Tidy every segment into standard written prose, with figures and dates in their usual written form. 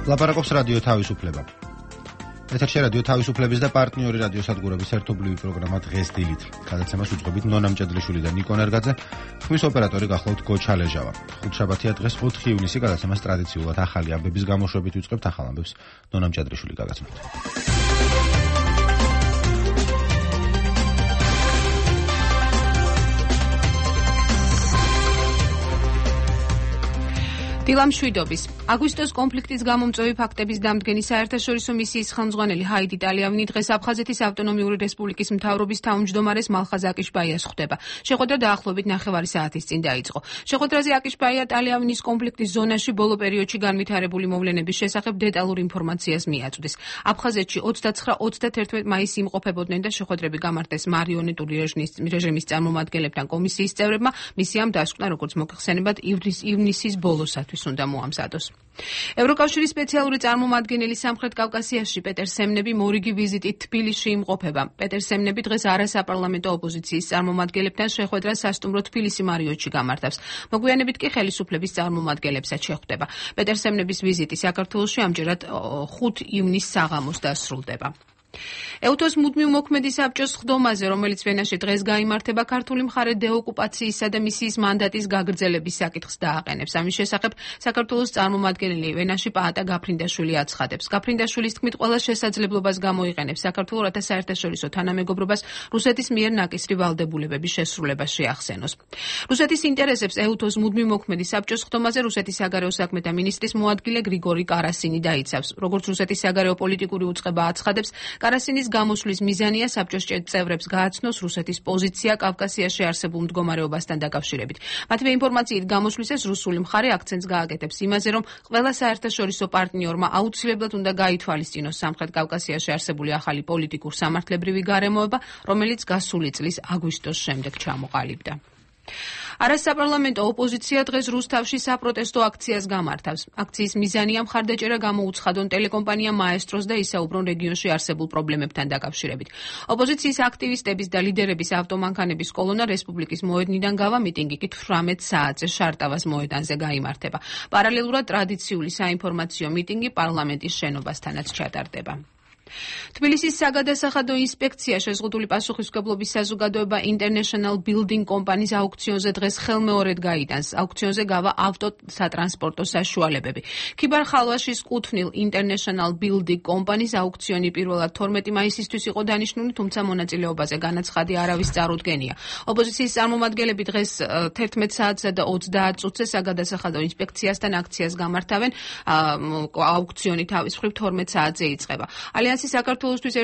ლაპარაკობს რადიო თავისუფლება. ეთერში რადიო თავისუფლების და პარტნიორი რადიოსადგურების ერთობლივი პროგრამა დღეს დილით. გადაცემას უძღვებით ნონა მჭედლიშვილი და ნიკო ნერგაძე. ხმის ოპერატორი გახლავთ გოჩა ლეჟავა. ხუთშაბათია დღეს 4 ივნისი გადაცემას ტრადიციულად ახალი ამბების გამოშვებით ვიწყებთ ახალ ამბებს. ნონა მჭედლიშვილი გაგაცნობთ. დილამშვიდობის. აგვისტოს კონფლიქტის გამომწვევი ფაქტების დამდგენი საერთაშორისო მისიის ხელმძღვანელი ჰაიდი ტალიავინი დღეს აფხაზეთის ავტონომიური რესპუბლიკის მთავრობის თავმჯდომარეს მალხაზ აკიშბაიას ხვდება. შეხვედრა დაახლოებით 9 საათის წინ დაიწყო. შეხვედრაზე აკიშბაია ტალიავინის კონფლიქტის ზონაში ბოლო პერიოდში განვითარებული მოვლენების შესახებ დეტალურ ინფორმაციას მიაწვდის. აფხაზეთში 29-31 მაისს იმყოფებოდნენ და შეხვედრები გამართეს მარიონეტული რეჟიმის წარმომადგენლებთან კომისიის წევრებმა. მისიამ დასკვნა, როგორც მოგხსენებათ, ივნისის ბოლოსათვის უნდა მოამზადოს. ევროკავშირის სპეციალური წარმომადგენელი სამხრეთ კავკასიაში პეტერ სემნები მორიგი ვიზიტით თბილისში იმყოფება. პეტერ სემნები დღეს არასაპარლამენტო ოპოზიციის წარმომადგენლებთან შეხვედრას სასტუმრო თბილისი მარიოტში გამართავს. მოგვიანებით კი ხელისუფლების წარმომადგენლებსაც შეხვდება. პეტერ სემნების ვიზიტი საქართველოში ამჯერად 5 ივნისს საღამოს დასრულდება. ეუთოს მუდმივ მოქმედი საბჭოს ხდომაზე, რომელიც ვენაში დღეს გაიმართება, ქართული მხარე დეოკუპაციისა და მისიის მანდატის გაგრძელების საკითხს დააყენებს. ამის შესახებ საქართველოს წარმომადგენელი ვენაში პაატა გაფრინდაშვილი აცხადებს. გაფრინდაშვილის თქმით, ყველა შესაძლებლობას გამოიყენებს საქართველოს, რათა საერთაშორისო თანამეგობრობას რუსეთის მიერ ნაკისრი ვალდებულებების შესრულება შეახსენოს. რუსეთის ინტერესებს ეუთოს მუდმივ მოქმედი საბჭოს ხდომაზე რუსეთის საგარეო საქმეთა მინისტრის მოადგილე გრიგორი კარასინი დაიცავს. როგორც რუსეთის საგარეო პოლიტიკური უწყება აცხადებს, კარასინის გამოსვლის მიზანია საბჭოს წევრებს გააცნოს რუსეთის პოზიცია კავკასიაში არსებულ მდგომარეობასთან დაკავშირებით. მათივე ინფორმაციით გამოსვლისას რუსული მხარე აქცენტს გააკეთებს იმაზე, რომ ყველა საერთაშორისო პარტნიორმა აუცილებლად უნდა გაითვალისწინოს სამხრეთ კავკასიაში არსებული ახალი პოლიტიკურ-სამართლებრივი გარემოება, რომელიც გასული წლის აგვისტოს შემდეგ ჩამოყალიბდა. არასაპარლამენტო ოპოზიცია დღეს რუსთავში საპროტესტო აქციას გამართავს. აქციის მიზანია მხარდაჭერა გამოუცხადონ ტელეკომპანია მაესტროს და ისაუბრონ რეგიონში არსებულ პრობლემებთან დაკავშირებით. ოპოზიციის აქტივისტების და ლიდერების ავტომანქანების კოლონა რესპუბლიკის მოედნიდან გავა, მიტინგი კი 18 საათზე შარტავას მოედანზე გაიმართება. პარალელურად ტრადიციული საინფორმაციო მიტინგი პარლამენტის შენობასთანაც ჩატარდება. თბილისის საგადასახადო ინსპექცია შეზღუდული პასუხისმგებლობის საზოგადოება International Building Company-ს აუქციონზე დღეს ხელმეორედ გაიტანს. აუქციონზე გავა ავტოსატრანსპორტო საშუალებები. ქიბარ-ხალვაშის კუთვნილ International Building Company-ს აუქციონი პირველად 12 მაისისთვის იყო დანიშნული, თუმცა მონაწილეობაზე განაცხადი არავის წარუდგენია. ოპოზიციის წარმომადგენლები დღეს 11 საათსა და 30 წუთზე საგადასახადო ინსპექციასთან აქციას გამართავენ. აუქციონი თავის მხრივ 12 საათზე იწყება. საქართველოსთვის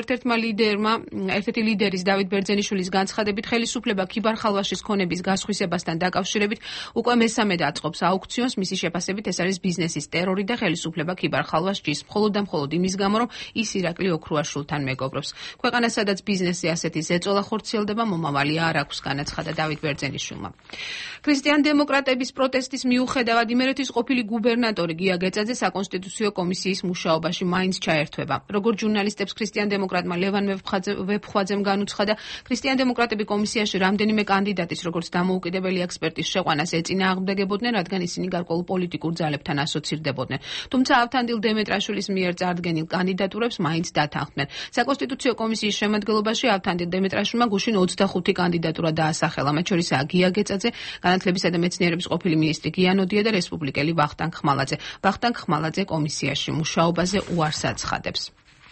ერთ-ერთი ლიდერის დავით ბერძენიშვილის განცხადებით, ხელისუფლება ქიბარ-ხალვაშის ქონების გასხვისებასთან დაკავშირებით უკვე მესამედ აწყობს აუქციონს. მისი შეფასებით ეს არის ბიზნესის ტერორი და ხელისუფლება ქიბარ-ხალვას ჭის მხოლოდ და მხოლოდ იმის გამო, რომ ის ირაკლი ოქრუაშვილთან მეგობრობს. ქვეყანა, სადაც ბიზნესი ასეთი ზეწოლა ხორციელდება, მომავალი არ აქვს, განაცხადა დავით ბერძენიშვილმა. ქრისტიან-დემოკრატების პროტესტის მიუხედავად იმერეთის ყოფილი გუბერნატორი გია გეწაძე საკონსტიტუციო კომისიის მუშაობაში მაინც ჩაერთვება. როგორც ჟურნალისტებს ქრისტიან-დემოკრატმა ლევან ვეფხვაძემ განუცხადა, ქრისტიან-დემოკრატები კომისიაში რამდენიმე კანდიდატის, როგორც დამოუკიდებელი ექსპერტის შეყვანას ეწინააღმდეგებოდნენ, რადგან ისინი გარკვეულ პოლიტიკურ ძალებთან ასოცირდებოდნენ. თუმცა ავთანდილ დემეტრაშვილის მიერ წარდგენილ კანდიდატურებს მაინც დათანხმდნენ. საკონსტიტუციო კომისიის შემადგენლობაში ავთანდილ დემეტრაშვილმა გუშინ 25 კანდიდატურა დაასახელა, მათ შორისაა გია გეწაძე, განათლებისა და მეცნიერების ყოფილი მინისტრი გიანოდია და რესპუბლიკელი ვახტანგ ხმალაძე. ვახტანგ ხმალაძე კომისიაში მუშაობაზე უარს აცხადებს.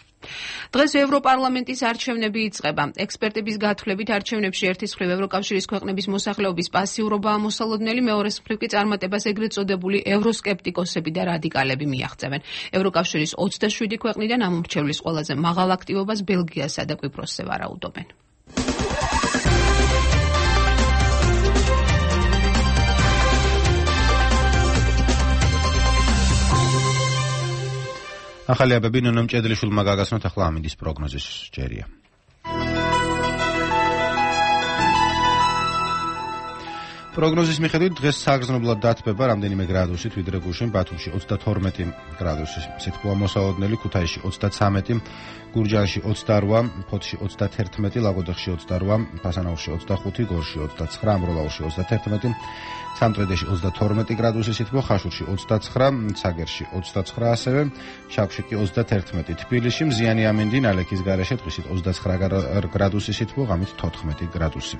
დღეს ევროპარლამენტის არჩევნები იწყება. ექსპერტების გათვლებით არჩევნებში ერთის მხრივ ევროკავშირის ქვეყნების მოსახლეობის პასიურობაა მოსალოდნელი, მეორეს მხრივ კი წარმატებას ეგრეთ წოდებული ევროსკეპტიკოსები და რადიკალები მიაღწევენ. ევროკავშირის 27 ქვეყნიდან ამ მრჩევლის ყველაზე მაღალ აქტივობას ბელგიასა და კვიპროსზე ვარაუდობენ. ახალი აბები ნონა მჭედლიშვილმა გაგაცნოთ, ახლა ამინდის პროგნოზის ჯერია. პროგნოზის მიხედვით დღეს საგრძნობლად დათბება რამდენიმე გრადუსით, ვიდრე გუშინ ბათუმში 32 გრადუსი სითბოა მოსალოდნელი, ქუთაისში 33, გურჯაანში 28, ფოთში 31, ლაგოდეხში 28, ფასანაურში 25, გორში 29, ამროლაურში 31, სამტრედიაში 32 გრადუსი სითბო, ხაშურში 29, ცაგერში 29 ასევე, შაქში კი 31, თბილისში მზიანი ამინდი, ნალექის გარეშე დღისით 29 გრადუსი სითბო, ღამით 14 გრადუსი.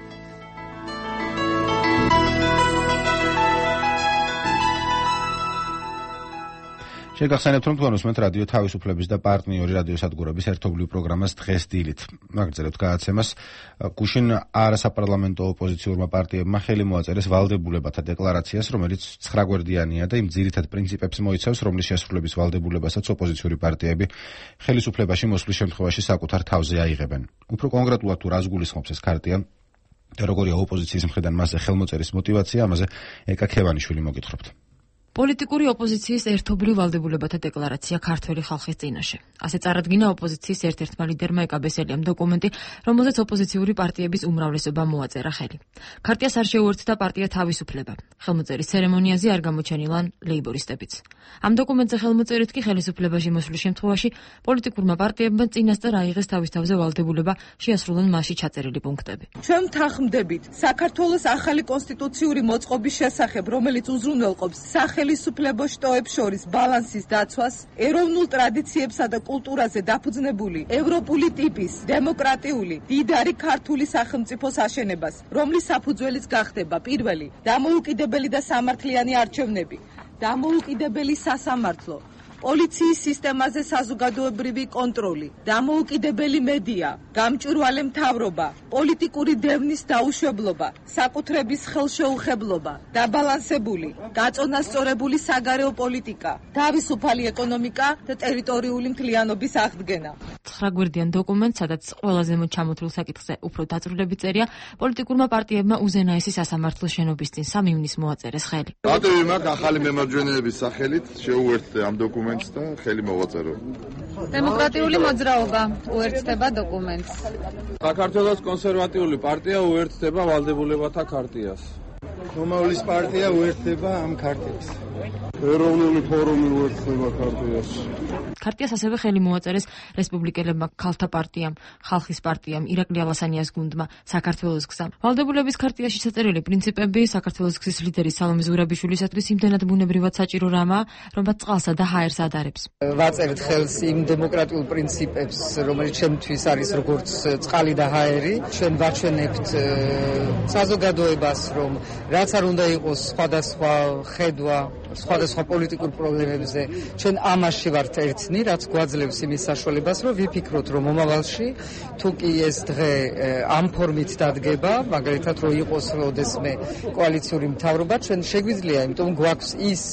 შეგახსენებთ, რომ თქვენ უსმენთ რადიო თავისუფლების და პარტნიორი რადიოსადგურების ერთობლივ პროგრამას დღეს დილით. მაგძერებთ გადაცემას გუშინ არასაპარლამენტო ოპოზიციურმა პარტიებმა ხელი მოაწერეს ვალდებულებათა დეკლარაციას, რომელიც 9 გვერდიანია და იმ ძირითად პრინციპებს მოიცავს, რომლის შესრულების ვალდებულებასაც ოპოზიციური პარტიები ხელისუფლებაში მოსვლის შემთხვევაში საკუთარ თავზე აიღებენ. უფრო კონკრეტულად თუ რას გულისხმობს ეს ქარტია და როგორია ოპოზიციის მხრიდან მასზე ხელმოწერის мотиваცია, ამაზე ეკა ქევანიშვილი მოგითხრობთ. პოლიტიკური ოპოზიციის ერთობლივ ვალდებულებათა დეკლარაცია ქართველი ხალხის წინაშე. ასე წარადგინა ოპოზიციის ერთ-ერთმა ლიდერმა ეკა ბესელიამ დოკუმენტი, რომელზეც ოპოზიციური პარტიების უმრავლესობამ მოაწერა ხელი. ქარტიას არ შეუერთდა პარტია თავისუფლება. ხელმოწერის ცერემონიაზე არ გამოჩენილან ლეიბორისტებიც. ამ დოკუმენტზე ხელმოწერით კი ხელისუფლებაში მოსვლის შემთხვევაში პოლიტიკურმა პარტიებმა წინასწარ აიღეს თავის თავზე ვალდებულება შეასრულონ მასში ჩაწერილი პუნქტები. ჩვენ ვთანხმდებით საქართველოს ახალი კონსტიტუციური მოწყობის შესახებ, რომელიც უზრუნველყოფს ხელისუფლებო შტოებს შორის ბალანსის დაცვას, ეროვნულ ტრადიციებსა და კულტურაზე დაფუძნებული ევროპული ტიპის დემოკრატიული დიდარი ქართული სახელმწიფოს აშენებას, რომლის საფუძველიც გახდება პირველი დამოუკიდებელი და სამართლიანი არჩევნები, დამოუკიდებელი სასამართლო, პოლიციის სისტემაზე საზოგადოებრივი კონტროლი, დამოუკიდებელი მედია, გამჭვირვალე მთავრობა, პოლიტიკური დევნის დაუშვებლობა, საკუთრების ხელშეუხებლობა, დაბალანსებული, გაწონასწორებული საგარეო პოლიტიკა, თავისუფალი ეკონომიკა და ტერიტორიული მთლიანობის აღდგენა. 9 გვერდიან დოკუმენტს, სადაც ყველაზე ჩამოთვლილ საკითხზე უფრო დაწვრილებით წერია, პოლიტიკურმა პარტიებმა უზენაესი სასამართლო შენობის წინ 3 ივნისს მოაწერეს ხელი. პარტიები მაგ ახალი მემარჯვენეების სახელით შეუერთდა ამ დოკუმენტს და ხელი მოვაწერო. დემოკრატიული მოძრაობა უერთდება დოკუმენტს. საქართველოს კონსერვატიული პარტია უერთდება ვალდებულებათა ქარტიას. რომაულის პარტია უერთდება ამ ქარტიას. ეროვნული ფორუმი უერთდება ქარტიას. ქარტიას ასევე ხელი მოაწერეს რესპუბლიკელებმა, ქალთა პარტიამ, ხალხის პარტიამ, ირაკლი ალასანიას გუნდმა, საქართველოს გზამ. ვალდებულების ქარტიაში ჩაწერილი პრინციპები საქართველოს გზის ლიდერის სალომე ზურაბიშვილისათვის იმდენად ბუნებრივად საჭირო რამაა, რომ მათ წყალსა და ჰაერს ადარებს. ვაწერთ ხელს იმ დემოკრატიულ პრინციპებს, რომელიც ჩემთვის არის როგორც წყალი და ჰაერი. ჩვენ ვაჩვენებთ საზოგადოებას, რომ რაც არ უნდა იყოს სხვადასხვა ხედვა, სხვადასხვა პოლიტიკურ პრობლემებზე, ჩვენ ამაში ვართ ერთნი, რაც გვაძლევს იმის საშუალებას, რომ ვიფიქროთ, რომ მომავალში თუ კი ეს დღე ამ ფორმით დადგება, მაგალითად რომ იყოს როდესმე კოალიციური მთავრობა, ჩვენ შეგვიძლია, იმიტომ გვაქვს ის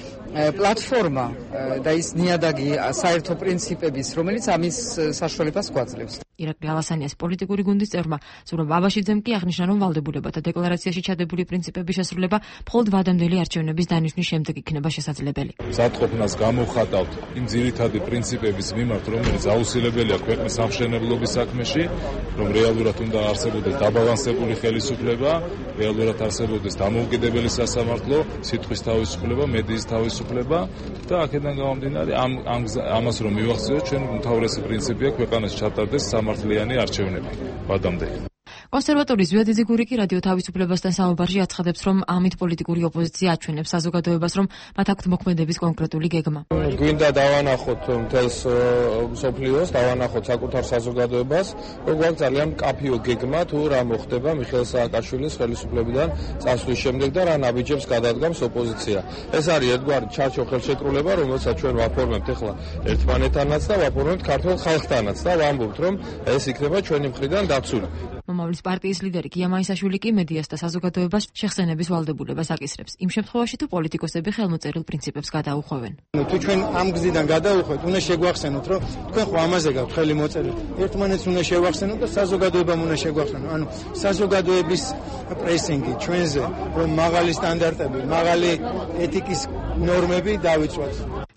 პლატფორმა და ის ნიადაგი საერთო პრინციპების, რომელიც ამის საშუალებას გვაძლევს. ირაკლი ალასანიას პოლიტიკური გუნდის წევრმა ზურაბ აბაშიძემ კი აღნიშნა, რომ ვალდებულებათა დეკლარაციაში ჩადებული პრინციპების შესრულება მხოლოდ ვადამდელი არჩევნების დანიშვნის შემდეგ იქნება შესაძლებელი. სათყოფნას გამოვხატავთ იმ ძირითადი პრინციპების მიმართ, რომელიც აუცილებელია ქვეყნის სამშენებლობის საქმეში, რომ რეალურად უნდა არსებობდეს დაბალანსებული ხელისუფლება, რეალურად არსებობდეს დამოუკიდებელი სასამართლო, სიტყვის თავისუფლება, მედიის თავისუფლება და აქედან გამომდინარე ამას რომ მივახციოთ, ჩვენ უმთავრესი პრინციპია ქვეყანაში ჩატარდეს სამართლიანი არჩევნები ვადამდელი. კონსერვატორი ზვიადი გური კი რადიო თავისუფლებასთან საუბარში აცხადებს, რომ ამით პოლიტიკური ოპოზიცია აჩვენებს საზოგადოებას, რომ მათ აქვთ მოქმედების კონკრეტული გეგმა. გვინდა დავანახოთ მთელს მსოფლიოს, დავანახოთ საკუთარ საზოგადოებას, რომ გვაქვს ძალიან მკაფიო გეგმა თუ რა მოხდება მიხეილ სააკაშვილის ხელისუფლებიდან წასვლის შემდეგ და რა ნაბიჯებს გადადგამს ოპოზიცია. ეს არის ერთგვარი ჩარჩო ხელშეკრულება, რომელსაც ჩვენ ვაფორმებთ ახლა ერთმანეთთანაც და ვაფორმებთ ქართულ ხალხთანაც და ვამბობთ, რომ ეს იქნება ჩვენი მხრიდან დაცული. მომავლის პარტიის ლიდერი გია მაისაშვილი კი მედიას და საზოგადოებას შეხსენების ვალდებულებას აკისრებს. იმ შემთხვევაში თუ პოლიტიკოსები ხელმოწერილ პრინციპებს გადაუხვევენ. თუ ჩვენ ამ გზიდან გადავუხვეთ, უნდა შეგვახსენოთ, რომ თქვენ ხო ამაზე გაქვთ ხელი მოწერილი. ერთმანეთს უნდა შევახსენოთ და საზოგადოებამ უნდა შეგვახსენოთ. ანუ საზოგადოების პრესინგი ჩვენზე, რომ მაღალი სტანდარტები, მაღალი ეთიკის ნორმები დავიცვათ.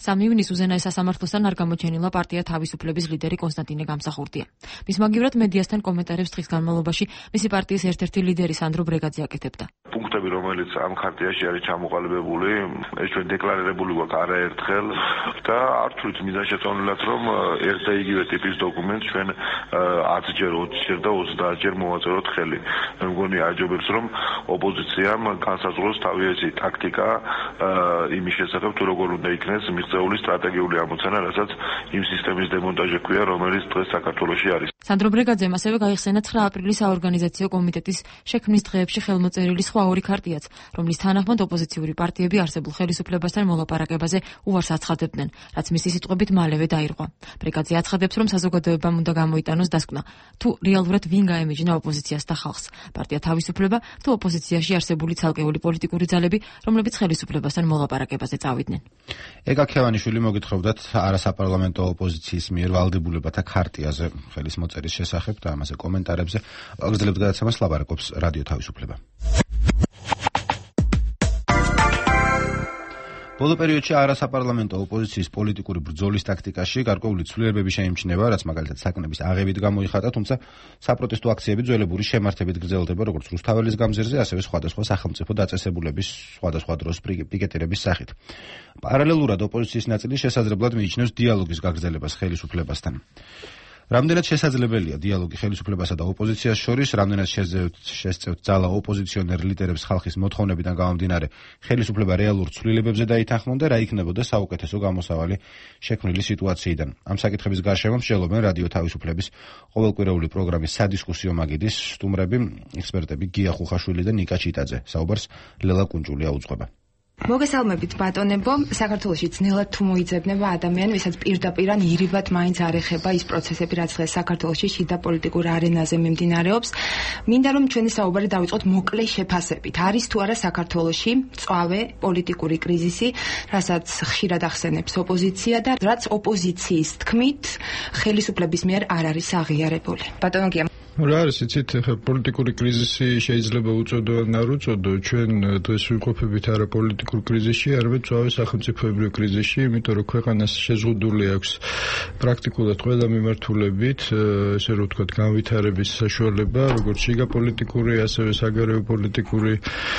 3 ივნისს უზენაეს სასამართლოსთან არ გამოჩენილა პარტია თავისუფლების ლიდერი კონსტანტინე გამსახურდია. მის მაგივრად მედიასთან კომენტარებს დღის განმავლობაში მისი პარტიის ერთ-ერთი ლიდერი სანდრო ბრეგაძე აკეთებდა. პუნქტები, რომელიც ამ ხარტიაში არის ჩამოყალიბებული, ეს ჩვენ დეკლარირებული გვაქვს არაერთხელ და არ ვთვლით მიზანშეწონილად, რომ ერთ და იგივე ტიპის დოკუმენტს ჩვენ 10-ჯერ, 20-ჯერ და 30-ჯერ მოვაწეროთ ხელი. მე მგონი აჯობებს, რომ ოპოზიციამ განსაზღვროს თავი ესეთი ტაქტიკა იმის შესახებ, თუ როგორ უნდა იქნეს მიღწეული სტრატეგიული ამოცანა, რასაც იმ სისტემის დემონტაჟი ქვია, რომელიც დღეს საქართველოში არის. სანდრო ბრეგაძემ ასევე გაიხსენა 9 აპრილის საორგანიზაციო კომიტეტის შექმნის დღეებში ხელმოწერილი სხვა ორი ქარტიაც, რომლის თანახმად ოპოზიციური პარტიები არსებულ ხელისუფლებასთან მოლაპარაკებაზე უარს აცხადებდნენ, რაც მისი სიტყვებით მალევე დაირღვა. ბრეგაძე აცხადებს, რომ საზოგადოებამ უნდა გამოიტანოს დასკვნა, თუ რეალურად ვინ გაემიჯნა ოპოზიციას და ხალხს, პარტია თავისუფლება თუ ოპოზიციაში არსებული ცალკეული პოლიტიკური ძალები, რომლებიც ხელისუფლებასთან მოლაპარაკებაზე წავიდნენ. ეკა ქევანიშვილი მოგითხრობდათ არასაპარლამენტო ოპოზიციის მიერ ვალდებულებათა ქარტიაზე ხელის მოწერის შესახებ და ამაზე კომენტარებზე. აგრძელებთ გადაცემას, ლაპარაკობს რადიო თავისუფლება. ბოლო პერიოდში არასაპარლამენტო ოპოზიციის პოლიტიკური ბრძოლის ტაქტიკაში გარკვეული ცვლილებები შეიმჩნევა, რაც მაგალითად საკნების აღებით გამოიხატა, თუმცა საპროტესტო აქციები ძველებური შემართებით გრძელდება როგორც რუსთაველის გამზირზე, ასევე სხვადასხვა სახელმწიფო დაწესებულების სხვადასხვა დროს პიკეტირების სახით. პარალელურად ოპოზიციის ნაწილი შესაძლებლად მიიჩნევს დიალოგის გაგრძელებას ხელისუფლებასთან. რამდენად შესაძლებელია დიალოგი ხელისუფლებასა და ოპოზიციას შორის, რამდენად შესწევთ ძალა ოპოზიციონერ ლიდერებს ხალხის მოთხოვნებიდან გამომდინარე ხელისუფლება რეალურ ცვლილებებზე დაითანხმონ და რა იქნებოდა საუკეთესო გამოსავალი შექმნილი სიტუაციიდან. ამ საკითხების გარშემო მსჯელობენ რადიო თავისუფლების ყოველკვირეული პროგრამის სადისკუსიო მაგიდის სტუმრები, ექსპერტები გია ხუხაშვილი და ნიკა ჩიტაძე. საუბარს ლელა კუნჭულია უძღვება. მოგესალმებით ბატონებო, საქართველოში ძნელად თუ მოიძებნება ადამიანი, ვისაც პირდაპირ ან ირიბად მაინც არ ეხება ის პროცესები, რაც დღეს საქართველოში შიდა პოლიტიკურ არენაზე მიმდინარეობს. მინდა რომ ჩვენი საუბარი დავიწყოთ მოკლე შეფასებით. არის თუ არა საქართველოში მწვავე პოლიტიკური კრიზისი, რასაც ხშირად ახსენებს ოპოზიცია და რაც ოპოზიციის თქმით ხელისუფლების მიერ არ არის აღიარებული. ბატონო გია რა არის იცით, ხა პოლიტიკური კრიზისი შეიძლება უწოდო ან არ უწოდო, ჩვენ დღეს ვიმყოფებით არა პოლიტიკურ კრიზისში, არამედ მწვავე სახელმწიფოებრივ კრიზისში, იმიტომ რომ ქვეყანას შეზღუდული აქვს პრაქტიკულად ყველა მიმართულებით, ესე რომ ვთქვათ, განვითარების საშუალება, როგორც შიგა პოლიტიკური, ასევე საგარეო პოლიტიკური,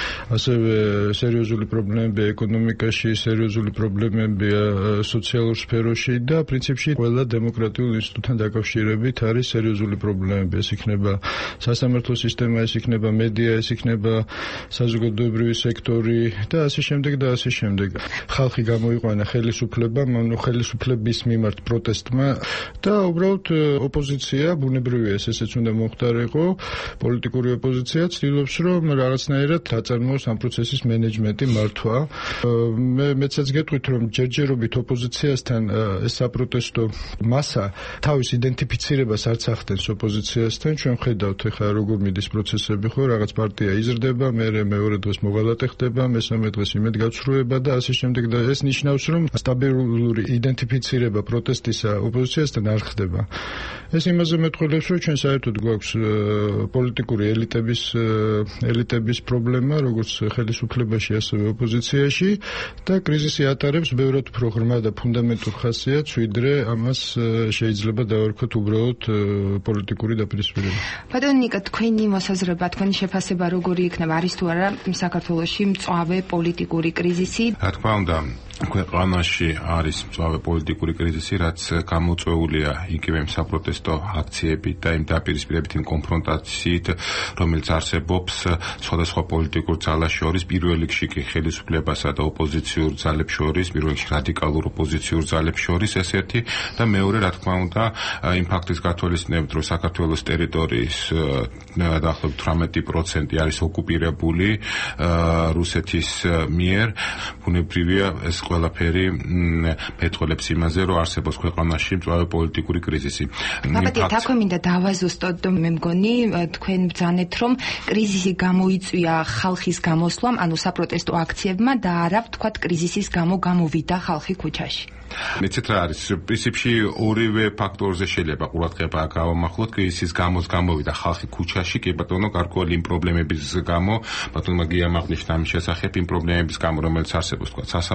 ასევე სერიოზული პრობლემები ეკონომიკაში, სერიოზული პრობლემები სოციალურ სფეროში და პრინციპში ყველა დემოკრატიულ ინსტიტუტთან დაკავშირებით არის სერიოზული პრობლემები. ეს იქნება სასამართლო სისტემა, ეს იქნება მედია, ეს იქნება საზოგადოებრივი სექტორი და ასე შემდეგ და ასე შემდეგ. ხალხი გამოიყვანა ხელისუფლებამ, ანუ ხელისუფლების მიმართ პროტესტმა და უბრალოდ ოპოზიცია, ბუნებრივია ესეც უნდა მოხდარიყო, პოლიტიკური ოპოზიცია ცდილობს, რომ რაღაცნაირად აწარმოოს ამ პროცესის მენეჯმენტი, მართვა. მეცაც გეტყვით, რომ ჯერჯერობით ოპოზიციასთან ეს საპროტესტო მასა თავის იდენტიფიცირებას არც ახდენს ოპოზიციასთან. ჩვენ ხედავთ ახლა როგორ მიდის პროცესები, ხო, რაღაც პარტია იზრდება, მეორე დღეს მოღალატე ხდება, მესამე დღეს იმედგაცრუება და ასე შემდეგ და ეს ნიშნავს, რომ სტაბილური იდენტიფიცირება პროტესტისა ოპოზიციასთან არ ხდება. ეს იმაზე მეტყველებს, რომ ჩვენ საერთოდ გვაქვს პოლიტიკური ელიტების პრობლემა, როგორც ხელისუფლებაში, ასევე ოპოზიციაში და კრიზისი ატარებს ბევრად უფრო ღრმა და ფუნდამენტურ ხასიათს, ვიდრე ამას შეიძლება დავარქვათ უბრალოდ პოლიტიკური დაპირისპირება. ბატონო ნიკა, თქვენი მოსაზრება, თქვენი შეფასება როგორი იქნება, არის თუ არა საქართველოში მწვავე პოლიტიკური კრიზისი? რა თქმა უნდა, ქვეყანაში არის მწვავე პოლიტიკური კრიზისი, რაც გამოწვეულია იგივე საპროტესტო აქციებით და იმ დაპირისპირებით იმ კონფრონტაციით, რომელიც არსებობს სხვადასხვა პოლიტიკურ ძალას შორის, პირველ რიგში კი ხელისუფლებასა და ოპოზიციურ ძალებს შორის, პირველ რიგში რადიკალურ ოპოზიციურ ძალებს შორის ეს ერთი და მეორე, რა თქმა უნდა, იმ ფაქტის გათვალისწინებით, რომ საქართველოს ტერიტორიის დაახლოებით 18% არის ოკუპირებული რუსეთის მიერ, ბუნებრივია ეს ყველაფერი მეტყველებს იმაზე, რომ არსებობს ქვეყანაში მწვავე პოლიტიკური კრიზისი. ბაბათი, თაქვე მინდა დავაზუსტოთ, მე მგონი თქვენ ბრძანეთ, რომ კრიზისი გამოიწვია ხალხის გამოსვლამ, ანუ საპროტესტო აქციებმა და არა ვთქვათ კრიზისის გამო გამოვიდა ხალხი ქუჩაში. მეცეთ რა არის, პრინციპში ორივე ფაქტორზე შეიძლება ყურადღება გავამახვილოთ, კრიზისის გამოვიდა ხალხი ქუჩაში, კი ბატონო, გარკვეული იმ პრობლემების გამო, ბატონმა გიამ აღნიშნა ამის შესახებ, იმ პრობლემების გამო, რომელიც არსებობს, თქვა, სასამართლოს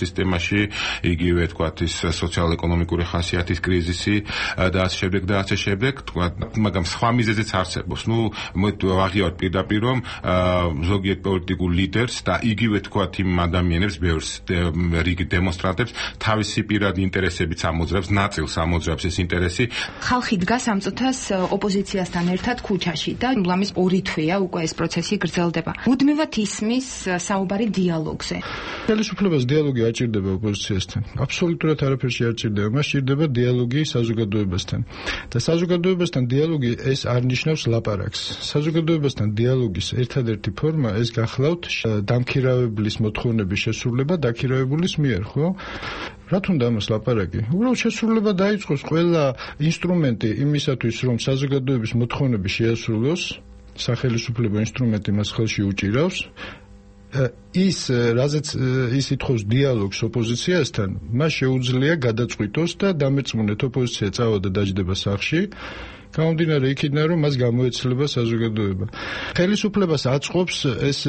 სისტემაში, იგივე თქვათ ის სოციალურ-ეკონომიკური ხასიათის კრიზისი და ასე შემდეგ და ასე შემდეგ, თქვათ, მაგრამ სხვა მიზეზიც არსებობს. ვაღიაროთ პირდაპირ რომ ზოგიერთ პოლიტიკურ ლიდერს და იგივე თქვათ იმ ადამიანებს, ბევრს რიგი დემონსტრანტებს თავისი პირადი ინტერესებით ამოძრავს, ნაწილს ამოძრავს ეს ინტერესი. ხალხი დგას ამ წუთას ოპოზიციასთან ერთად ქუჩაში და ლამის 2 თვეა უკვე ეს პროცესი გრძელდება. მუდმივად ისმის საუბარი დიალოგზე. ხელისუფლებას დიალოგი აჭირდება ოპოზიციასთან. აბსოლუტურად არაფერში არ ჭირდება, მას ჭირდება დიალოგი საზოგადოებასთან. და საზოგადოებასთან დიალოგი ეს არ ნიშნავს ლაპარაკს. საზოგადოებასთან დიალოგის ერთადერთი ფორმა ეს გახლავთ დამქირავებლის მოთხოვნების შესრულება დაქირავებულის მიერ, ხო? რა თუნდა ამას ლაპარაკი? უბრალოდ შესრულება დაიწყოს ყველა ინსტრუმენტი იმისათვის, რომ საზოგადოების მოთხოვნები შეასრულოს, სახელისუფლებო ინსტრუმენტი მას ხელში უჭირავს. ის რაზეც ის ითხოვს დიალოგს ოპოზიციასთან, მას შეუძლია გადაწყვიტოს და დამერწმუნეთ ოპოზიცია წავიდა დაჯდება სახლში. გამომდინარე იქიდან, რომ მას გამოეცლება საზოგადოება. ხელისუფლებას აწყობს ეს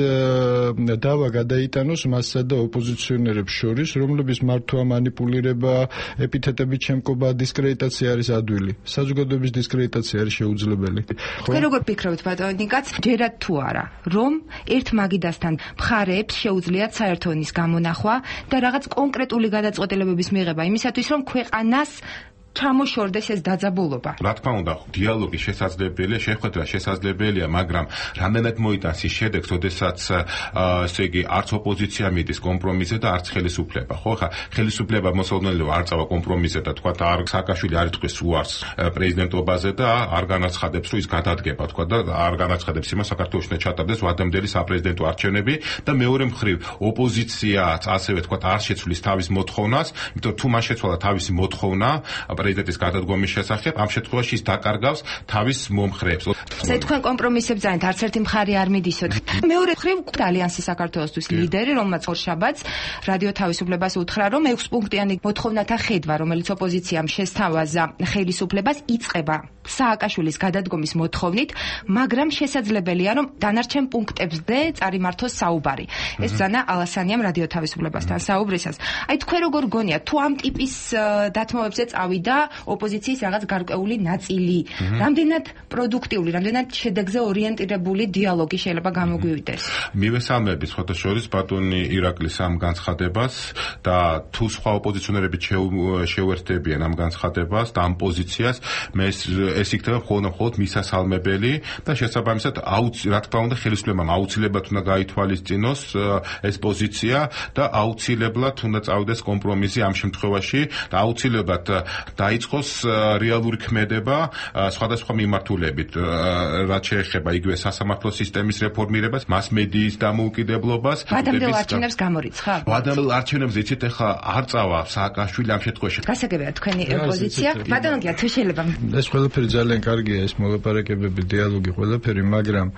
დავა გადაიტანოს მასსა და ოპოზიციონერებს შორის, რომლების მართვა, манипуლირება, ეპითეტებით შემკობა, დისკრედიტაცია არის ადვილი. საზოგადოების დისკრედიტაცია არის შეუძლებელი. თქვენ როგორ ფიქრობთ, ბატონი კაც, ჯერათ თუ არა, რომ ერთ მაგიდასთან მხარეებს შეუძლიათ საერთო ენის გამონახვა და რაღაც კონკრეტული გადაწყვეტილებების მიღება იმისათვის, რომ ქვეყანას ჩამოშორდეს ეს დაძაბულობა. რა თქმა უნდა, დიალოგი შესაძლებელია, შეხვედრა შესაძლებელია, მაგრამ რამდენად მოიტანს ის შედეგს, ოდესაც ესე იგი არც ოპოზიცია მიდის კომპრომისზე და არც ხელისუფლება, ხო? ხა ხელისუფლება მოსალოდნელია არ წავა კომპრომისზე და თქვა არ სააკაშვილი არ იტყვის უარს პრეზიდენტობაზე და არ განაცხადებს, რომ ის გადადგება, თქვა და არ განაცხადებს იმას საქართველოს უნდა ჩატარდეს ვადამდელი საპრეზიდენტო არჩევნები და მეორე მხრივ ოპოზიციაც ასევე თქვა არ შეცვლის თავის მოთხოვნას, იმიტომ თუ მას შეცვალა თავისი მოთხოვნა პრეზიდენტის გადადგომის შესახებ, ამ შემთხვევაში ის დაკარგავს თავის მომხრეებს. თქვენ კომპრომისებს ძალიან არც ერთი მხარე არ მიდისოთ. მეორე მხრივ ალიანსი საქართველოსთვის ლიდერი, რომელმაც ორშაბათს რადიო თავისუფლებას უთხრა, რომ 6 პუნქტიანი მოთხოვნათა ხედვა, რომელიც ოპოზიციამ შესთავაზა ხელისუფლებას, იწყება სააკაშვილის გადადგომის მოთხოვნით, მაგრამ შესაძლებელია, რომ დანარჩენ პუნქტებზე წარიმართოს საუბარი. ეს ბრძანა ალასანიამ რადიო თავისუფლებასთან საუბრისას. აი თქვენ როგორ გონიათ, თუ ამ ტიპის დათმობებზე წავიდა ოპოზიციის რაღაც გარკვეული ნაწილი, რამდენად პროდუქტიული, რამდენად შედეგზე ორიენტირებული დიალოგი შეიძლება გამოგვივიდეს? მივესალმებით სხვათა შორის ბატონი ირაკლის ამ განცხადებას და თუ სხვა ოპოზიციონერები შეუერთდებიან ამ განცხადებას და ამ პოზიციას, მე ეს იქნება მხოლოდ მისასალმებელი და შესაბამისად რა თქმა უნდა ხელისუფლებამ აუცილებლად უნდა გაითვალისწინოს ეს პოზიცია და აუცილებლად უნდა წავიდეს კომპრომისი ამ შემთხვევაში და აუცილებლად დაიწყოს რეალური ქმედება სხვადასხვა მიმართულებით, რაც შეეხება იგივე სასამართლო სისტემის რეფორმირებას, მას-მედიის დამოუკიდებლობას. ვადამდელ არჩევნებს გამორიცხავ? ვადამდელ არჩევნებზე იცით ახლა არ წავა სააკაშვილი ამ შემთხვევაში. გასაგებია თქვენი პოზიცია? ბატონია, თუ შეიძლება. ეს ყველაფერი ძალიან კარგია, ეს მოლაპარაკებები, დიალოგი, ყველაფერი, მაგრამ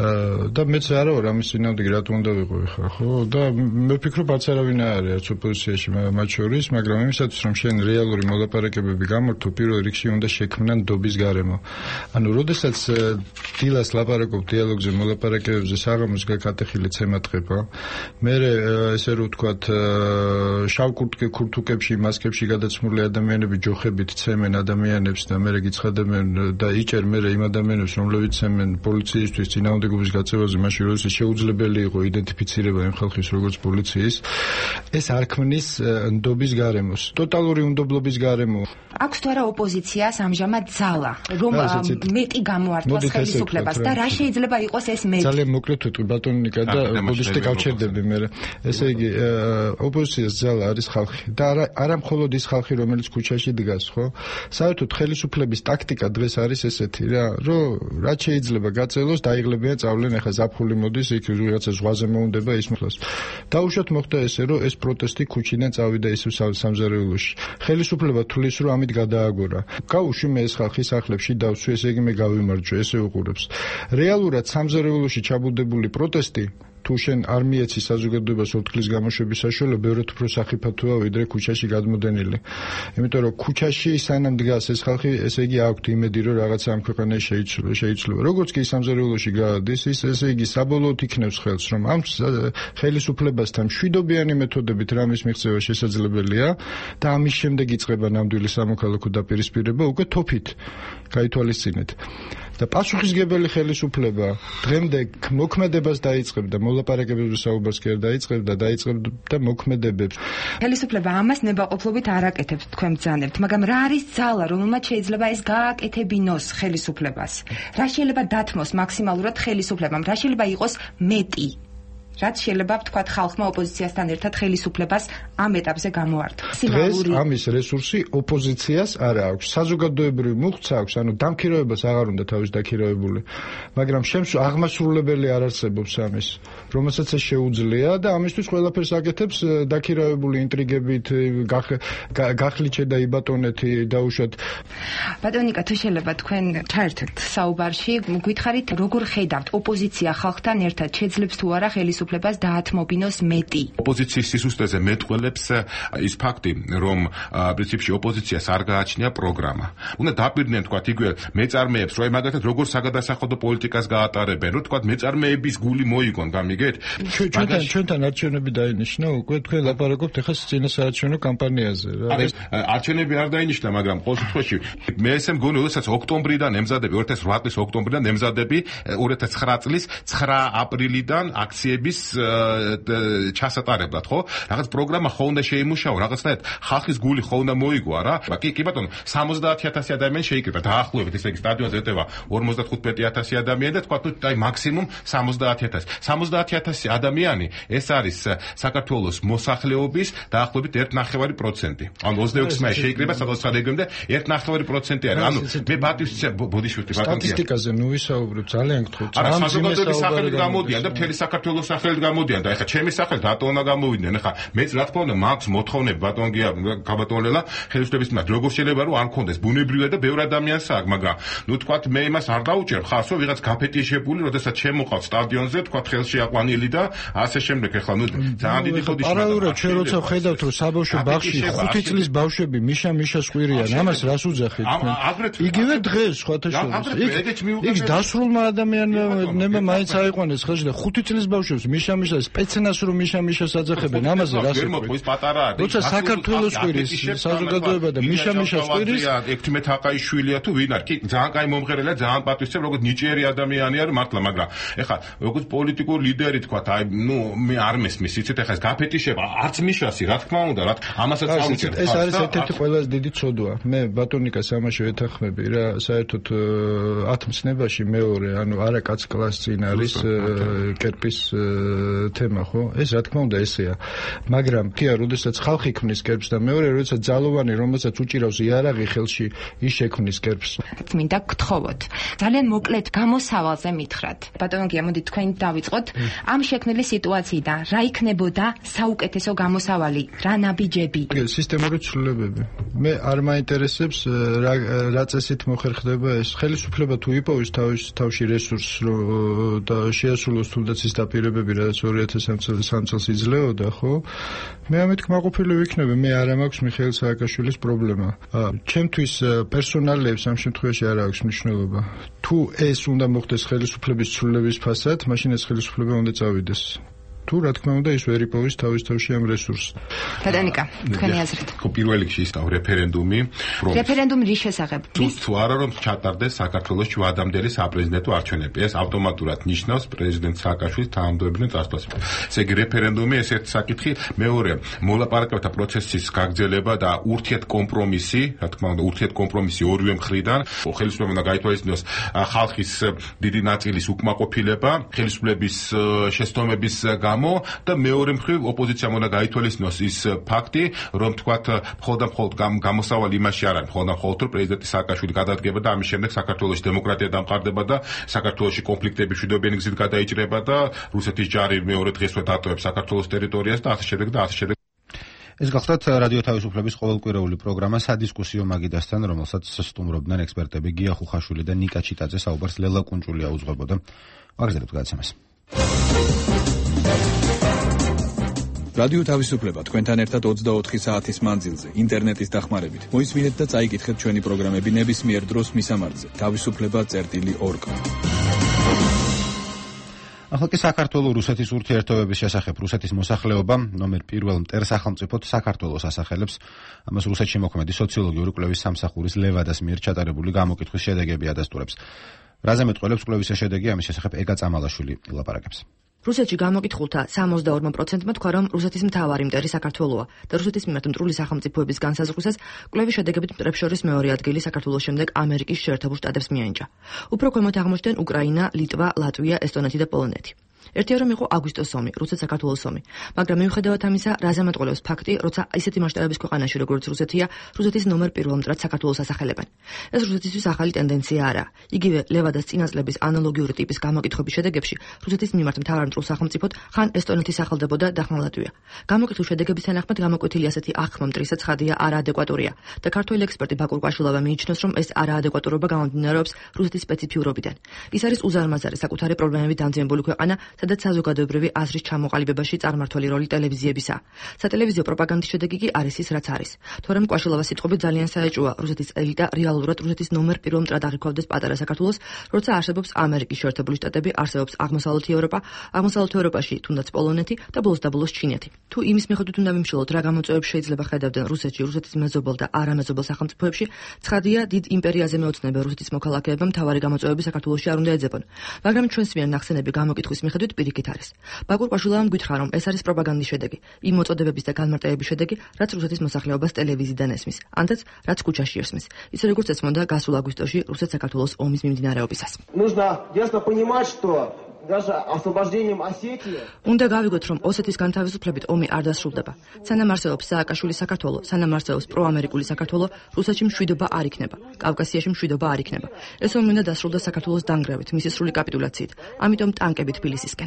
და მეც არა ვარ ამის წინააღმდეგ რატომ უნდა ვიყო ხა, ხო? და მე ვფიქრობ არც არავინ არ არის ოპოზიციაში მათ შორის, მაგრამ იმისათვის რომ შენ რეალური მოლაპარაკებები გამართო, პირველ რიგში უნდა შექმნან ნდობის გარემო. ანუ როდესაც დილას ლაპარაკობ დიალოგზე, მოლაპარაკებებზე, საღამოს გაკატეხილიც ემატყება. მე ესე რომ ვთქვათ, შავ ქურთუკებში, მასკებში გადაცმული ადამიანები ჯოხებით ცემენ ადამიანებს და მე გიცხადებენ და იჭერ მე იმ ადამიანებს, რომლებიც ცემენ პოლიციისთვის წინააღმდეგობის გაწევაზე, მაშინ როდესაც შეუძლებელი იყო იდენტიფიცირება იმ ხალხის როგორც პოლიციის, ეს არ ქმნის ნდობის გარემოს. ტოტალური უნდობლობის გარემო. აქვს თუ არა ოპოზიციას ამჟამად ძალა, რომ მეტი გამოართვას ხელისუფლებას და რა შეიძლება იყოს ეს მეტი? ძალიან მოკლედ ვიტყვი ბატონიკა და ბოდიშტე გავჩერდები მე. ესე იგი, ოპოზიციას ძალა არის ხალხი და არა მხოლოდ ის ხალხი, რომელიც ქუჩაში დგას, ხო? საერთოდ ხელისუფლების ტაქტიკა დღეს არის ესეთი რა, რომ რაც შეიძლება გაწელოს, დაიღლებიან, წავლენ, ახლა ზაფხული მოდის, იქ ვიღაცა ზღვაზე მოუნდება ისმხლას. დაუშვათ მოხდა ესე, რომ ეს პროტესტი ქუჩიდან წავიდა ისევ სამზარეულოში. ხელისუფლება თulis რომ ამით გადააგორა. გაუშვი მე ეს ხალხი სახლებში დავსვი, ესე იგი მე გავიმარჯვე, ესე უყურებს. რეალურად სამზარეულოში ჩაბუდებული პროტესტი თუ შენ არ მიეცი საზოგადოებას 4 წლის გამოშვების საშუალება, ბევრად უფრო სახიფათოა ვიდრე ქუჩაში გადმოდენილი. იმიტომ რომ ქუჩაში სანამ დგას ეს ხალხი, ესე იგი აქვთ იმედი, რომ რაღაცა ამ ქვეყანაში შეიძლება. როგორც კი სამზარეულოში გადის, ესე იგი საბოლოოდ იქნევს ხელს, რომ ამ ხელისუფლებასთან მშვიდობიანი მეთოდებით რამის მიღწევა შესაძლებელია და ამის შემდეგ იწყება ნამდვილი სამოქალაქო დაპირისპირება უკვე თოფით გაითვალისწინეთ. და პასუხისგებელი ხელისუფლება დღემდე მოქმედებას დაიწყებდა, მოლაპარაკებებზე საუბარს კი არ დაიწყებდა მოქმედებებს. ხელისუფლება ამას ნებაყოფლობით არ აკეთებს, თქვენ ბრძანებთ, მაგრამ რა არის ძალა, რომელმაც შეიძლება ეს გააკეთებინოს ხელისუფლებას? რა შეიძლება დათმოს მაქსიმალურად ხელისუფლებამ? რა შეიძლება იყოს მეტი? რაც შეიძლება ვთქვათ ხალხმა ოპოზიციასთან ერთად ხელისუფლებას ამ ეტაპზე გამოართოს. დღეს ამის რესურსი ოპოზიციას არ აქვს. საზოგადოებრივი მუხტს აქვს, ანუ დამქირავებას აღარ უნდა თავის დაქირავებული. მაგრამ აღმასრულებელი არ არსებობს ამის, რომელსაც ეს შეუძლია და ამისთვის ყველაფერს აკეთებს დაქირავებული ინტრიგებით, გახლიჩე და იბატონეთი დაუშვათ. ბატონიკა, თუ შეიძლება თქვენ ჩაერთეთ საუბარში, გითხარით როგორ ხედავთ ოპოზიცია ხალხთან ერთად შეძლებს თუ არა ხელისუფლებას დაათმობინოს მეტი. ოპოზიციის სისუსტეზე მეტყველებს ის ფაქტი, რომ პრინციპში ოპოზიციას არ გააჩნია პროგრამა. უნდა დაპირდნენ თქვათ იგივე მეწარმეებს, რომ მაგათაც როგორ საგადასახადო პოლიტიკას გაატარებენ, რომ თქვათ მეწარმეების გული მოიგონ, გამიგეთ? ჩვენთან არჩევნები დაინიშნა, უკვე თქვენ ლაპარაკობთ ახლა წინასაარჩევნო კამპანიაზე რა. არჩევნები არ დაინიშნა, მაგრამ ყოველ შემთხვევაში მე ესე მგონი, როდესაც ოქტომბრიდან ემზადები 2008 წლის ოქტომბრიდან ემზადები 2009 წლის 9 აპრილიდან აქციების ჩასატარებლად, ხო? რაღაც პროგრამა ხო უნდა შეიმუშაო, რაღაცნაირად ხალხის გული ხო უნდა მოიგო, არა? კი ბატონო, 70,000 ადამიანი შეიკრიბა, დაახლოებით, ესე იგი სტადიონზე ეტევა 55,000 ადამიანი და თქვა თუ აი მაქსიმუმ 70,000. 70,000 ადამიანი ეს არის საქართველოს მოსახლეობის დაახლოებით 1.5%. ანუ 26 მაისს შეიკრიბა სადღაც რეგიონამდე 1.5% არის. ანუ მე ბოდიშვილი ბატონია. სტატისტიკაზე ნუ ვისაუბრებ, ძალიან გთხოვთ. არა, საზოგადოების სახელით გამოდიან და მთელი საქართველოს სახელით გამოდიან და ეხლა ჩემი სახელით რატო უნდა გამოვიდნენ? ეხლა მეც რა თქმა უნდა მაქვს მოთხოვნები ბატონგია გაბატონელა ხელისუფლების მიმართ, როგორ შეიძლება რომ არ მქონდეს ბუნებრივია და ბევრ ადამიანს აქვს, მაგრამ ნუ თქვათ მე იმას არ დაუჭერ ხარს, რომ ვიღაც გაფეტიშებული, როდესაც შემოყავ სტადიონზე, თქვათ ხელში აყვანილი და ასე შემდეგ. ეხლა ნუ ძალიან დიდი ხოდიშია. არაურად ჩვენ როცა ხედავთ რომ საბავშვო ბაღში 5 წლის ბავშვები მიშას ყვირიან, ამას რას უძახით? იგივე დღეს სხვათა შორის. იქ დასრულმა ადამიანებმა მაინც აიყვანეს ხელში და 5 წლის ბავშვებს მიშა სპეცნას რომ მიშას აძახებენ, ამაზე რას ეკვრით? როცა საქართველოს ყვირის საზოგადოება და მიშას ყვირის 11 აყაიშვილია თუ ვინ არის? კი, ძალიან კაი მომღერალია, ძალიან პატივისცემ, როგორც ნიჭიერი ადამიანია მართლა, მაგრამ ეხლა როგორც პოლიტიკური ლიდერი თქვათ, აი ნუ მე არ მესმის, იცით, ეხლა ეს გაფეტიშება, არც მიშასი, რა თქმა უნდა, ამასაც წავუჭერ. ეს არის ერთ-ერთი ყველაზე დიდი ცოდვა. მე ბატონიკას ამაში ვეთანხმები რა, საერთოდ ათმცნებაში მეორე, ანუ არა კაც კლას წინ არის კერპის თემა, ხო? ეს რა თქმა უნდა ესეა. მაგრამ კი, როდესაც ხალხი ქმნის კერპს და მეორე, როდესაც ძალოვანი, რომელსაც უჭირავს იარაღი ხელში, ის შექმნის კერპს. მინდა გთხოვოთ. ძალიან მოკლედ გამოსავალზე მითხრათ. ბატონო გია, მოდით თქვენ დავიწყოთ. ამ შექმნილი სიტუაციიდან რა იქნებოდა საუკეთესო გამოსავალი? რა ნაბიჯები? სისტემური ცვლილებები. მე არ მაინტერესებს რა წესით მოხერხდება ეს. ხელისუფლება თუ იპოვის თავში რესურსს და შეასრულოს თუნდაც ის დაპირებები, რაც 2003 წელს იძლეოდა, ხო? მე ამით კმაყოფილი ვიქნები, მე არ მაქვს მიხეილ სააკაშვილის პრობლემა. ჩემთვის პერსონალიებს ამ შემთხვევაში არ აქვს მნიშვნელობა. თუ ეს უნდა მოხდეს ხელისუფლების ცვლილების ფასად, მაშინ ეს ხელისუფლება უნდა წავიდეს. თუ რა თქმა უნდა ის ვერ იპოვის თავში ამ რესურსს. ბატონიკა, თქვენი აზრით. პირველ რიგში ის რეფერენდუმი, რეფერენდუმი რის შესახებ? თუ არა რომ ჩატარდეს საქართველოს ჩვადამდელი საპრეზიდენტო არჩევნები, ეს ავტომატურად ნიშნავს პრეზიდენტ სააკაშვილის თანამდებობიდან წასვლას. ესე იგი რეფერენდუმი ეს ერთი საკითხი, მეორე მოლაპარაკებთა პროცესის გაგრძელება და ურთიერთ კომპრომისი, რა თქმა უნდა ურთიერთ კომპრომისი ორივე მხრიდან, ხელისუფლება უნდა გაითვალისწინოს ხალხის დიდი ნაწილის უკმაყოფილება, ხელისუფლების შეცდომების და მეორე მხრივ ოპოზიციამ უნდა გაითვალისწინოს ის ფაქტი, რომ თქვათ მხოლოდ გამოსავალი იმაში არ არის, მხოლოდ რომ პრეზიდენტი სააკაშვილი გადადგება და ამის შემდეგ საქართველოში დემოკრატია დამყარდება და საქართველოში კონფლიქტები მშვიდობიანი გზით გადაიჭრება და რუსეთის ჯარი მეორე დღესვე დატოვებს საქართველოს ტერიტორიას და ასე შემდეგ და ასე შემდეგ. ეს გახლავთ რადიო თავისუფლების ყოველკვირეული პროგრამა სადისკუსიო მაგიდასთან, რომელსაც სტუმრობდნენ ექსპერტები გია ხუხაშვილი და ნიკა ჩიტაძე. საუბარს ლელა კუნჭული აუძღვებოდა. ვაგრძელებთ გადაცემას. რადიო თავისუფლება თქვენთან ერთად 24 საათის მანძილზე ინტერნეტის დახმარებით. მოისმინეთ და წაიკითხეთ ჩვენი პროგრამები ნებისმიერ დროს მისამართზე. თავისუფლება.org. ახლა კი საქართველოს რუსეთის ურთიერთობების შესახებ რუსეთის მოსახლეობა ნომერ 1 მტერ სახელმწიფოდ საქართველოს ასახელებს. ამას რუსეთში მოქმედი სოციოლოგიური კვლევის სამსახურის ლევადას მიერ ჩატარებული გამოკითხვის შედეგები ადასტურებს. რაზე მეტყველებს კვლევის შედეგი, ამის შესახებ ეგა წამალაშვილი ილაპარაკებს. რუსეთში გამოკითხულთა 62%-მა თქვა, რომ რუსეთის მთავარი მტერი საქართველოა და რუსეთის მიმართ მტრული სახელმწიფოების განსაზღვრისას კვლევის შედეგებით მტრებს შორის მეორე ადგილი საქართველოს შემდეგ ამერიკის შეერთებულ შტატებს მიენიჭა. უფრო ქვემოთ აღმოჩნდნენ უკრაინა, ლიტვა, ლატვია, ესტონეთი და პოლონეთი. ერთი რომ იყო აგვისტოს ომი, რუსეთ-საქართველოს ომი, მაგრამ მიუხედავად ამისა, რაზე მეტყველებს ფაქტი, როცა ისეთი მასშტაბების ქვეყანაში, როგორც რუსეთია, რუსეთის ნომერ 1 მტრად საქართველოს ასახელებენ. ეს რუსეთისთვის ახალი ტენდენცია არა. იგივე ლევადას წინასწლების ანალოგიური ტიპის გამოკითხების შედეგებში რუსეთის მიმართ მთავარ მტრულ სახელმწიფოდ ხან ესტონეთი სახელდებოდა და ხან ლატვია. გამოკითხვის შედეგების თანახმად გამოკვეთილი ასეთი აღქმა მტრისა ცხადია არაადეკვატურია და ქართველი ექსპერტი ბაკურ კვაშილავა მიიჩნევს, რომ ეს არაადეკვატურობა გამომდინარეობს რუსეთის სპეციფიურობიდან. ის არის უზარმაზარი საკუთარი პრობლემებით დამძიმებული ქვეყანა, სადაც საზოგადოებრივი აზრის ჩამოყალიბებაში წარმმართველი როლი ტელევიზიებისა. სატელევიზიო პროპაგანდის შედეგი კი არის ის, რაც არის. თორემ კვაშილავას სიტყვებით ძალიან საეჭვოა რუსეთის ელიტა რეალურად რუსეთის ნომერ 1 მტრად აღიქვამდეს პატარა საქართველოს, როცა არსებობს ამერიკის შეერთებული შტატები, არსებობს აღმოსავლეთი ევროპა, აღმოსავლეთ ევროპაში თუნდაც პოლონეთი და ბოლოს და ბოლოს ჩინეთი. თუ იმის მიხედვით უნდა ვიმშილოთ, რა გამოწვევებს შეიძლება ხედავდნენ რუსეთში, რუსეთის მეზობელ და არამეზობელ სახელმწიფოებში, ცხადია, დიდ იმპერიაზე მეოცნებელ რუსეთის მოქალაქეებმა მთავარი გამოწვევები საქართველოში არ უნდა ეძებონ. მაგრამ ჩვენს მიერ ნახსენები გამოკითხვის მიხედვით პირიქით არის. ბაკურ კვაშილავამ გითხრა, რომ ეს არის პროპაგანდის შედეგი, იმ მოწოდებების და განმარტებების შედეგი, რაც რუსეთის მოსახლეობას ტელევიზიიდან ესმის, ანთაც რაც ქუჩაში ესმის. ისე როგორც ესმოდა გასულ აგვისტოში რუსეთ-საქართველოს ომის მიმდინარეობისას. უნდა გავიგოთ, რომ ოსეთის განთავისუფლებით ომი არ დასრულდება. სანამ არსებობს სააკაშვილის საქართველო, სანამ არსებობს პროამერიკული საქართველო, რუსეთში მშვიდობა არ იქნება, კავკასიაში მშვიდობა არ იქნება. ეს ომი უნდა დასრულდეს საქართველოს დანგრევით, მისი სრული კაპიტულაციით. ამიტომ ტანკები თბილისისკენ.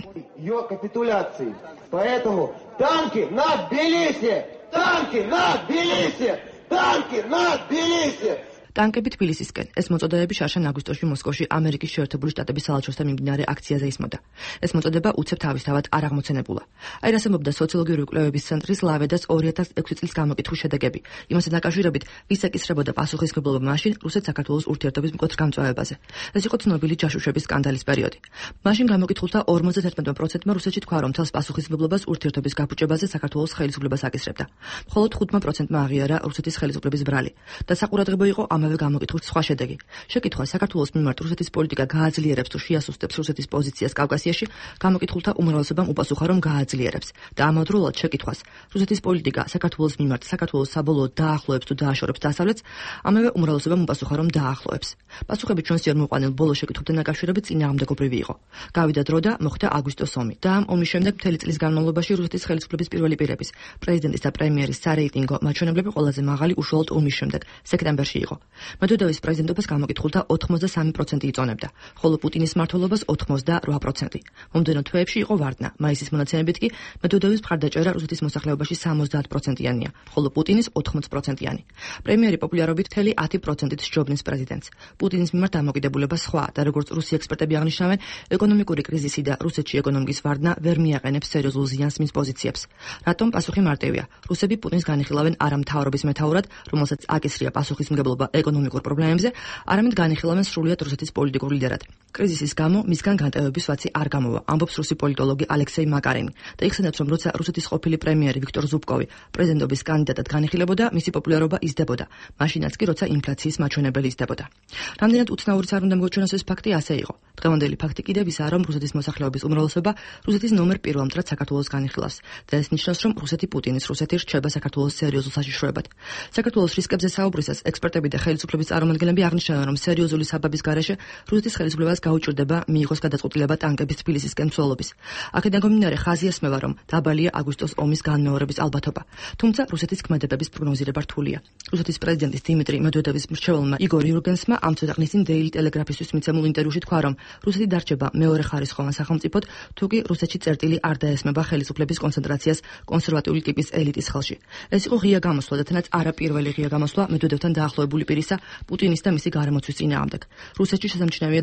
ტანკები თბილისისკენ. ეს მოწოდებები შარშან აგვისტოში მოსკოვში ამერიკის შეერთებული შტატების საელჩოსთან მიმდინარე აქციაზე ისმოდა. ეს მოწოდება უცებ თავისთავად არ აღმოცენებულა. აი რასამობდა სოციოლოგიური კვლევების ცენტრის ლავედას 2006 წლის გამოკითხვის შედეგები. იმასთან დაკავშირებით, ვის ეკისრებოდა პასუხისმგებლობა მაშინ რუსეთ-საქართველოს ურთიერთობის მკვეთრ გამწვავებაზე. ეს იყო ცნობილი ჯაშუშების სკანდალის პერიოდი. მაშინ გამოკითხულთა 51%-მა რუსეთში თქვა, რომ თელს პასუხისმგებლობას ურთიერთობის გაფუჭებაზე საქართველოს ხელისუფლებას აკისრებდა. მხოლოდ 5%-მა აღიარა რუსეთის ხელისუფლების ბრალი. და საყურადღებო იყო ამავე გამოკითხვის სხვა შედეგი. შეკითხვა საქართველოს მიმართ რუსეთის პოლიტიკა გააძლიერებს თუ შეასუსტებს რუსეთის პოზიციას კავკასიაში, გამოკითხულთა უმრავლესობამ უპასუხა, რომ გააძლიერებს. და ამავდროულად შეკითხვას რუსეთის პოლიტიკა საქართველოს მიმართ საქართველოს საბოლოოდ დაახლოებს თუ დააშორებს დასავლეთს, ამავე უმრავლესობამ უპასუხა, რომ დაახლოებს. პასუხები ჩვენს ჯერ მოყვანილ ბოლო შეკითხვებთან დაკავშირებით წინააღმდეგობრივი იყო. გავიდა დრო და მოხდა აგვისტოს ომი. და ამ ომის შემდეგ მთელი წლის განმავლობაში რუსეთის ხელისუფლების პირველი პირების, პრეზიდენტის და პრემიერის სარეიტინგო მაჩვენებლები ყველაზე მაღალი უშუალოდ ომის შემდეგ, სექტემბერში იყო. მედვედევის პრეზიდენტობას გამოკითხულთა 83% იწონებდა, ხოლო პუტინის მმართველობას 88%. მომდევნო თვეებში იყო ვარდნა. მაისის მონაცემებით კი მედვედევის მხარდაჭერა რუსეთის მოსახლეობაში 70%-იანია, ხოლო პუტინის 80%-იანი. პრემიერი პოპულარობით მთელი 10%-ით სჯობნის პრეზიდენტს. პუტინის მიმართ დამოკიდებულება სხვა და როგორც რუსი ექსპერტები აღნიშნავენ, ეკონომიკური კრიზისი და რუსეთში ეკონომიკის ვარდნა ვერ მიაყენებს სერიოზულ ზიანს მის პოზიციებს. რატომ პასუხი მარტივია? რუსები პუტინს განიხილავენ არა მთავრობის მეთაურად, რომელსაც აკისრია პასუხისმგებლობა ეკონომიკურ პრობლემებზე, არამედ განიხილავენ სრულიად რუსეთის პოლიტიკურ ლიდერად. კრიზისის გამო მისგან განტევების ვაცი არ გამოვა, ამბობს რუსი პოლიტოლოგი ალექსეი მაკარინი და იხსენებს, რომ როცა რუსეთის ყოფილი პრემიერი ვიქტორ ზუბკოვი პრეზიდენტობის კანდიდატად განიხილებოდა, მისი პოპულარობა იზრდებოდა, მაშინაც კი როცა ინფლაციის მაჩვენებელი იზრდებოდა. რამდენად უცნაურიც არ უნდა მოგჩვენოს ეს ფაქტი, ასე იყო. დღევანდელი ფაქტი კიდევ ისაა, რომ რუსეთის მოსახლეობის უმრავლესობა რუსეთის ნომერ 1 მტრად საქართველოს განიხილავს და ეს ნიშნავს, რომ რუსეთი პუტინის რუსეთი რჩება საქართველოს სერიოზულ საშიშროებად. საქართველოს რისკებზე საუბრისას ექსპერტები და ხელისუფლების წარმომადგენლები აღნიშნავენ, რომ სერიოზული საბაბის გარეშე რუსეთის ხელისუფლებას გაუჭირდება მიიღოს გადაწყვეტილება ტანკების თბილისისკენ მცველობის. აქედან გამომდინარე ხაზი ესმევა, რომ დაბალია აგვისტოს ომის განმეორების ალბათობა. თუმცა რუსეთის ქმედებების პროგნოზირება რთულია. რუსეთის პრეზიდენტის დიმიტრი მედვედევის მრჩეველმა იგორ იურგენსმა ამ ცოტა ხნის წინ Daily Telegraph-ისთვის მიცემულ ინტერვიუში თქვა, რომ რუსეთი დარჩება მეორე ხარისხოვან სახელმწიფოდ, თუ კი რუსეთში წერტილი არ დაესმება ხელისუფლების კონცენტრაციას კონსერვატიული ტიპის ელიტის ხელში. ეს იყო ღია გამოსვლა და თანაც არა პირველი ღია გამოსვლა მედვედევთან დაახლოებული პირისა, პუტინის და მისი გარემოცვის წინააღმდეგ. რუსეთში შესამჩნევია დაპირისპირება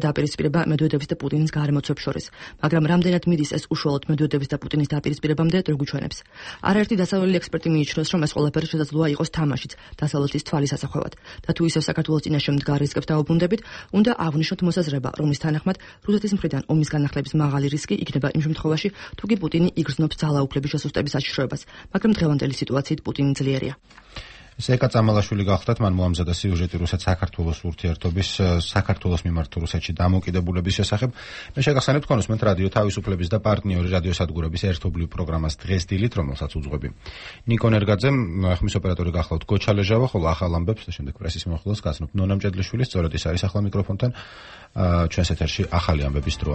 იზრდება მედვედევის და პუტინის გარემოცვებს შორის, მაგრამ რამდენად მიდის ეს უშუალოდ მედვედევის და პუტინის დაპირისპირებამდე დრო გვიჩვენებს. არაერთი დასავლელი ექსპერტი მიიჩნევს, რომ ეს ყველაფერი შესაძლოა იყოს თამაშიც დასავლეთის თვალის ასახვევად და თუ ისევ საქართველოს წინაშე მდგარ რისკებს დაუბრუნდებით, უნდა აღვნიშნოთ მოსაზრება, რომლის თანახმად რუსეთის მხრიდან ომის განახლების მაღალი რისკი იქნება იმ შემთხვევაში, თუ კი პუტინი იგრძნობს ძალაუფლების შესუსტების საშიშროებას, მაგრამ დღევანდელი სიტუაციით პუტინი ძლიერია. სეკა წამალაშვილი გახლდათ, მან მოამზადა სიუჟეტი რუსეთ-საქართველოს ურთიერთობის საქართველოს მიმართ რუსეთში დამოკიდებულების შესახებ. მე შეგახსენებთ კონსმენტ რადიო თავისუფლების და პარტნიორი რადიოსადგურების ერთობლივ პროგრამას დღეს დილით, რომელსაც უძღვები ნიკონ ერგაძემ, ხმის ოპერატორი გახლავთ გოჩა ლეჟავა, ხოლო ახალ ამბებს და შემდეგ პრესის მოხდას გაცნობ ნონა მჭედლიშვილი, სწორედ ის არის ახლა მიკროფონთან ჩვენს ეთერში ახალი ამბების დროა.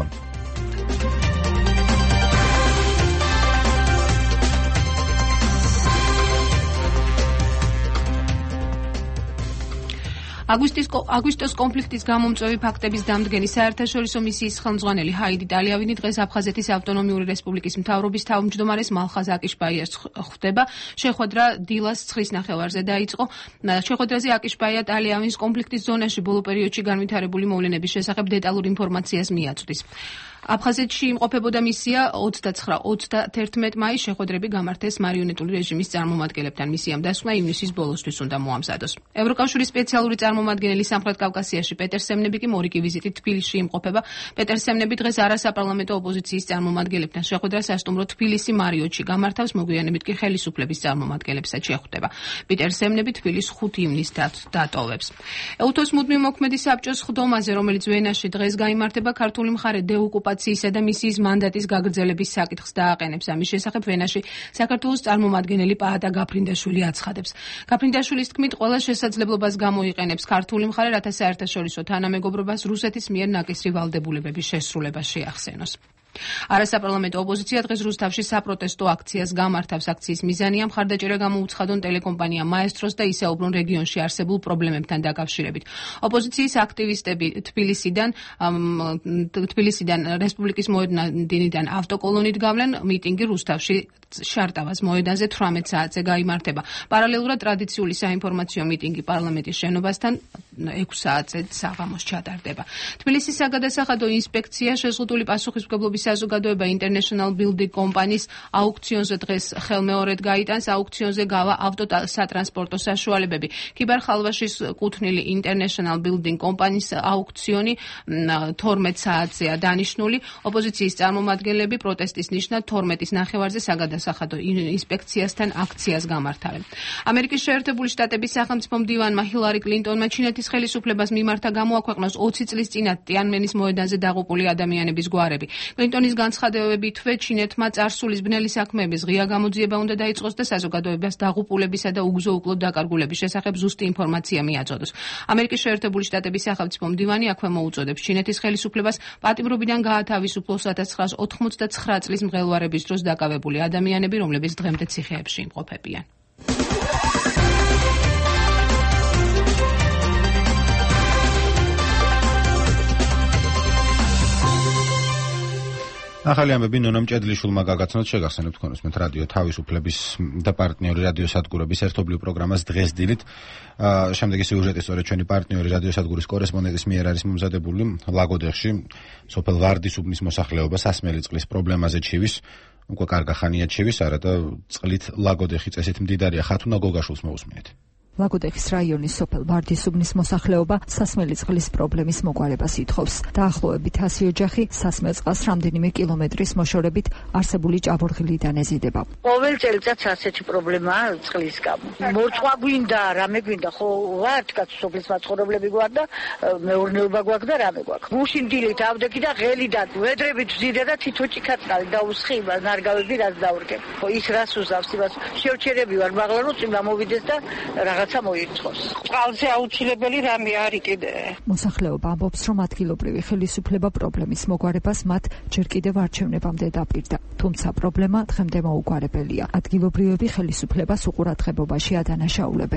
აგვისტოს კონფლიქტის გამომწვევი ფაქტების დამდგენი საერთაშორისო მისიის ხელმძღვანელი ჰაიდი ტალიავინი დღეს აფხაზეთის ავტონომიური რესპუბლიკის მთავრობის თავმჯდომარეს მალხაზ აკიშბაიას ხვდება. შეხვედრა დილას 9 ნახევარზე დაიწყო. შეხვედრაზე აკიშბაია ტალიავინს კონფლიქტის ზონაში ბოლო პერიოდში განვითარებული მოვლენების შესახებ დეტალურ ინფორმაციას მიაწვდის. აფხაზეთში იმყოფებოდა მისია 29-31 მაისს შეხვედრები გამართეს მარიონეტული რეჟიმის წარმომადგენლებთან. მისიამ დასკვნა ივნისის ბოლოსთვის უნდა მოამზადოს. ევროკავშირის სპეციალური წარმომადგენელი სამხრეთ კავკასიაში პეტერ სემნები კი მორიგი ვიზიტით თბილისში იმყოფება. პეტერ სემნები დღეს არასაპარლამენტო ოპოზიციის წარმომადგენლებთან შეხვედრა სასტუმრო თბილისი მარიოტში გამართავს, მოგვიანებით კი ხელისუფლების წარმომადგენლებსაც შეხვდება. პეტერ სემნები თბილისს 5 ივნისს დატოვებს. ეუთოს მუდმივ მოქმედი საბჭოს ხდომაზე, რომელიც ვენაში დღეს გაიმართება, ქართული მხარე დეოკუპაციისა და მისიის მანდატის გაგრძელების საკითხს დააყენებს. ამის შესახებ ვენაში საქართველოს წარმომადგენელი პაატა გაფრინდაშვილი აცხადებს. გაფრინდაშვილის თქმით, ყველა შესაძლებლობას გამოიყენებს ქართული მხარე, რათა საერთაშორისო თანამეგობრობას რუსეთის მიერ ნაკისრი ვალდებულებების შესრულება შეახსენოს. არასაპარლამენტო ოპოზიცია დღეს რუსთავში საპროტესტო აქციას გამართავს. აქციის მიზანია მხარდაჭერა გამოუცხადონ ტელეკომპანია მაესტროს და ისაუბრონ რეგიონში არსებულ პრობლემებთან დაკავშირებით. ოპოზიციის აქტივისტები თბილისიდან რესპუბლიკის მოედნიდან ავტოკოლონით გავლენ. მიტინგი რუსთავში შარტავას მოედანზე 18 საათზე გაიმართება. პარალელურად ტრადიციული საინფორმაციო მიტინგი პარლამენტის შენობასთან 6 საათზე საღამოს ჩატარდება. თბილისის საგადასახადო ინსპექცია შეზღუდული პასუხისმგებლობის საზოგადოება International Building Company-ს აუქციონზე დღეს ხელმეორედ გაიტანს. აუქციონზე გავა ავტოსატრანსპორტო საშუალებები. ქიბარ-ხალვაშის კუთვნილი International Building Company-ს აუქციონი 12 საათზეა დანიშნული. ოპოზიციის წარმომადგენლები პროტესტის ნიშნად 12-ის ნახევარზე საგადასახადო ინსპექციასთან აქციას გამართავენ. ამერიკის შეერთებული შტატების სახელმწიფო მდივანმა ჰილარი კლინტონმა ჩინეთის ხელისუფლებას მიმართა გამოაქვეყნოს 20 წლის წინა ტიანმენის მოედანზე დაღუპული ადამიანების გვარები. კლინტონის განცხადებებითვე ჩინეთმა წარსულის ბნელი საქმეების ღია გამოძიება უნდა დაიწყოს და საზოგადოებას დაღუპულებისა და უგზო-უკლოდ დაკარგულების შესახებ ზუსტი ინფორმაცია მიაწოდოს. ამერიკის შეერთებული შტატების სახელმწიფო მდივანი აქვე მოუწოდებს ჩინეთის ხელისუფლებას პატიმრობიდან გაათავისუფლოს 1999 წლის მღელვარების დროს დაკავებული ადამიანები, რომლებიც დღემდე ციხეებში იმყოფებიან. ახალი ამბები ნონა მჭედლიშვილმა გაგაცნოთ. შეგახსენებთ კონსმენტ რადიო თავისუფლების და პარტნიორი რადიოსადგურების ერთობლივ პროგრამას დღეს დილით. შემდეგი სიუჟეტი სწორედ ჩვენი პარტნიორი რადიოსადგურის კორესპონდენტის მიერ არის მომზადებული. ლაგოდეხში სოფელ ვარდისუბნის მოსახლეობა სასმელი წყლის პრობლემაზე ჩივის. უკვე კარგა ხანია ჩივის, არა და წყლით ლაგოდეხი წესით მდიდარია. ხათუნა გოგაშვილს მოусმინეთ. ლაგოდეხის რაიონის სოფელ ვარდისუბნის მოსახლეობა სასმელი წყლის პრობლემის მოგვარებას ითხოვს. დაახლოებით 100 ოჯახი სასმელ წყალს რამდენიმე კილომეტრის მოშორებით არსებული ჭაბურღილიდან ეზიდება. ყოველ წელიწადს ასეთი პრობლემაა წყლის გამო. მორწვა გვინდა, რამე გვინდა, ხო ვართ კაც სოფლის მაცხოვრებლები გვარ და მეურნეობა გვაქვს და რამე გვაქვს. გუშინ დილით ავდექი და ღელიდან ვედრებით ვზიდა და თითო ჭიქაწყალი დაუსხივა, ნარგავები რაც დაურგებ. ხო ის რას უზავს, იმას შევჩერები ვარ, მაგრამ რო წინ გამოვიდეს და რაღაცა მოირცხოს. წყალზე აუცილებელი რამე არის კიდე. მოსახლეობა ამბობს, რომ ადგილობრივი ხელისუფლება პრობლემის მოგვარებას მათ ჯერ კიდევ არჩევნებამდე დაპირდა. თუმცა პრობლემა დღემდე მოუგვარებელია. ადგილობრივები ხელისუფლებას უყურადღებობაში ადანაშაულებენ.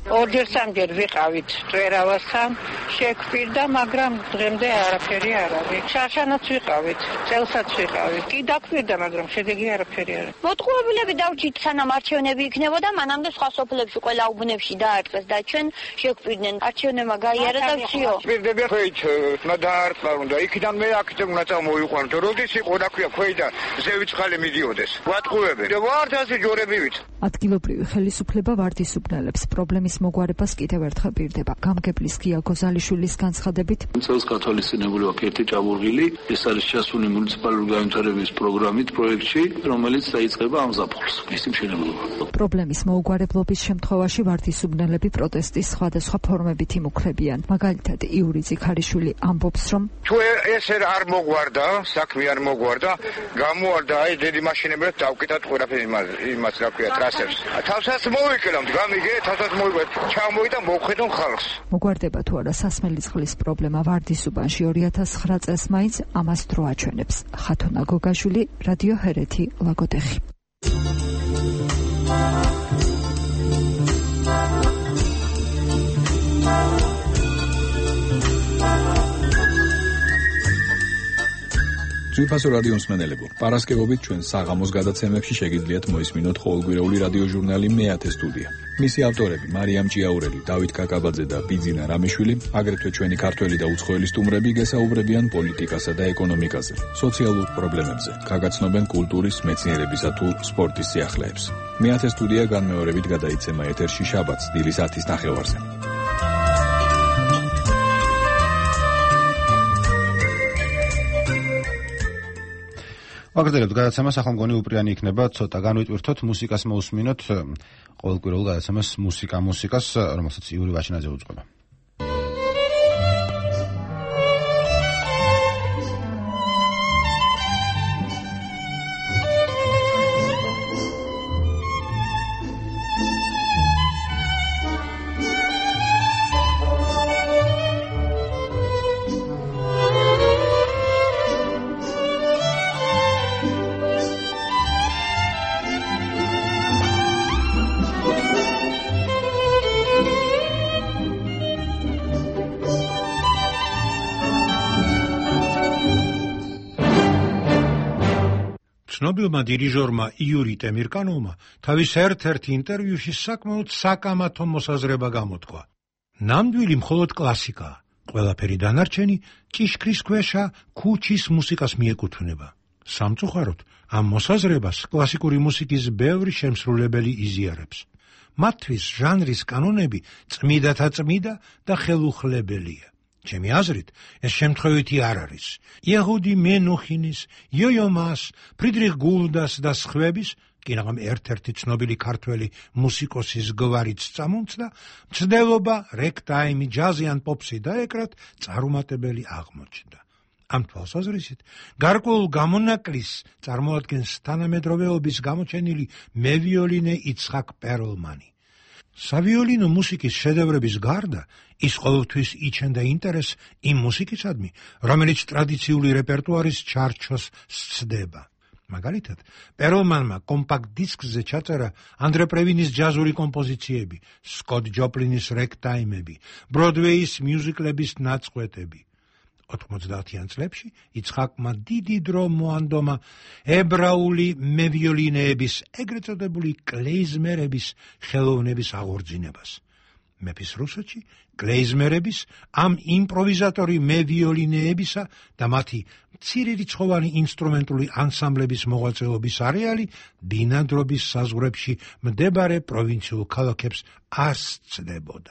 ორჯერ-სამჯერ ვიყავით წვერავასთან, შეგვპირდა, მაგრამ დღემდე არაფერი არ არის. შარშანაც ვიყავით, წელსაც ვიყავით. კი დაგვპირდა, მაგრამ შედეგი არაფერი არ არის. მოტყუებულები დავჭით, სანამ არჩევნები იქნებოდა, მანამდე სხვა სოფლებში, ყველა უბნებში დაარტყეს და ჩვენ შეგვპირდნენ. არჩევნებმა გაიარა და ვსიო. პირდები ხვით, დაარტყა უნდა. იქიდან მე აქეთ უნდა წამოიყვანოთ. როდის იყო რა ქვია, ქვედა ზევიწყალი მიდიოდეს. ვატყუებენ. და ვართ ასე ჯორებივით. ადგილობრივი ხელისუფლება ვარდისუბნელებს პრობლემის მოგვარებას კიდევ ერთხელ პირდება. გამგებლის გია გოზალიშვილის განცხადებით, წელს გათვალისწინებული აქვს ერთი ჭაბურღილი, ეს არის ჩასული მუნიციპალური განვითარების პროგრამით პროექტში, რომელიც დაიწყება ამ ზაფხულს. მისი მშენებლობა. პრობლემის მოუგვარებლობის შემთხვევაში ვარდისუბნელები პროტესტის სხვადასხვა ფორმებით იმუქრებიან. მაგალითად, იური ზიქარიშვილი ამბობს, რომ თუ ეს არ მოგვარდა, საქმე არ მოგვარდა, გამოარდა აი დიდი მაშინებად დავკიდათ ყველაფერს იმას რა ქვია ტრასებს. თავსაც მოვიკრამთ, გამიგე, თავსაც მოვიყვეთ, ჩამოვიდა მოვხედონ ხალხს. მოგვარდება თუ არა სასმელი წყლის პრობლემა ვარდისუბანში 2009 წელს მაინც ამას დრო აჩვენებს. ხათუნა გოგაშვილი, რადიო ჰერეთი, ლაგოდეხი. ძვირფასო რადიო მსმენელებო, პარასკევობით ჩვენ საღამოს გადაცემებში შეგიძლიათ მოისმინოთ ყოველკვირეული რადიო ჟურნალი მეათე სტუდია. მისი ავტორები მარიამ ჭიაურელი, დავით კაკაბაძე და ბიძინა რამიშვილი, აგრეთვე ჩვენი ქართველი და უცხოელი სტუმრები გესაუბრებიან პოლიტიკასა და ეკონომიკაზე, სოციალურ პრობლემებზე, გაგაცნობენ კულტურის, მეცნიერებისა თუ სპორტის სიახლეებს. მეათე სტუდია განმეორებით გადაიცემა ეთერში შაბათს დილის 10-ის ნახევარზე. ვაგრძელებთ გადაცემას, ახლა მგონი უპრიანი იქნება ცოტა განვიტვირთოთ, მუსიკას მოусმინოთ, ყოველკვირეულ გადაცემას მუსიკას, რომელსაც იური ვაშინაძე უძღვება. ცნობილმა დირიჟორმა იური ტემირკანოვმა თავის ერთ-ერთ ინტერვიუში საკმაოდ საკამათო მოსაზრება გამოთქვა. ნამდვილი მხოლოდ კლასიკაა, ყველაფერი დანარჩენი ჭიშკრის ქვეშა ქუჩის მუსიკას მიეკუთვნება. სამწუხაროდ, ამ მოსაზრებას კლასიკური მუსიკის ბევრი შემსრულებელი იზიარებს. მათთვის ჟანრის კანონები წმიდათა წმიდა და ხელუხლებელია. ჩემი აზრით, ეს შემთხვევითი არ არის. იეჰუდი მენუხინის, იოიო მას, ფრიდრიხ გულდას და სხვების, კინაღამ ერთ-ერთი ცნობილი ქართველი მუსიკოსის გვარიც წამომწდა, მცდელობა, რეგტაიმი, ჯაზი ან პოპსი დაეკრათ, წარუმატებელი აღმოჩნდა. ამ თვალსაზრისით, გარკვეულ გამონაკლისს წარმოადგენს თანამედროვეობის გამოჩენილი მევიოლინე იცხაკ პერლმანი. სავიოლინო მუსიკის შედევრების გარდა, ის ყოველთვის იჩენდა ინტერესს იმ მუსიკისადმი, რომელიც ტრადიციული რეპერტუარის ჩარჩოს სცდება. მაგალითად, პერლმანმა კომპაქტ დისკზე ჩაწერა ანდრე პრევინის ჯაზური კომპოზიციები, სკოტ ჯოპლინის რეგტაიმები, ბროდვეის მიუზიკლების ნაწყვეტები. 90-იან წლებში იცხაკმა დიდი დრო მოანდომა ებრაული მევიოლინეების, ეგრეთ წოდებული კლეიზმერების ხელოვნების აღორძინებას. მეფის რუსეთში კლეიზმერების, ამ იმპროვიზატორი მევიოლინეებისა და მათი მცირერიცხოვანი ინსტრუმენტული ანსამბლების მოღვაწეობის არეალი ბინადრობის საზღვრებში მდებარე პროვინციულ ქალაქებს ასწდებოდა.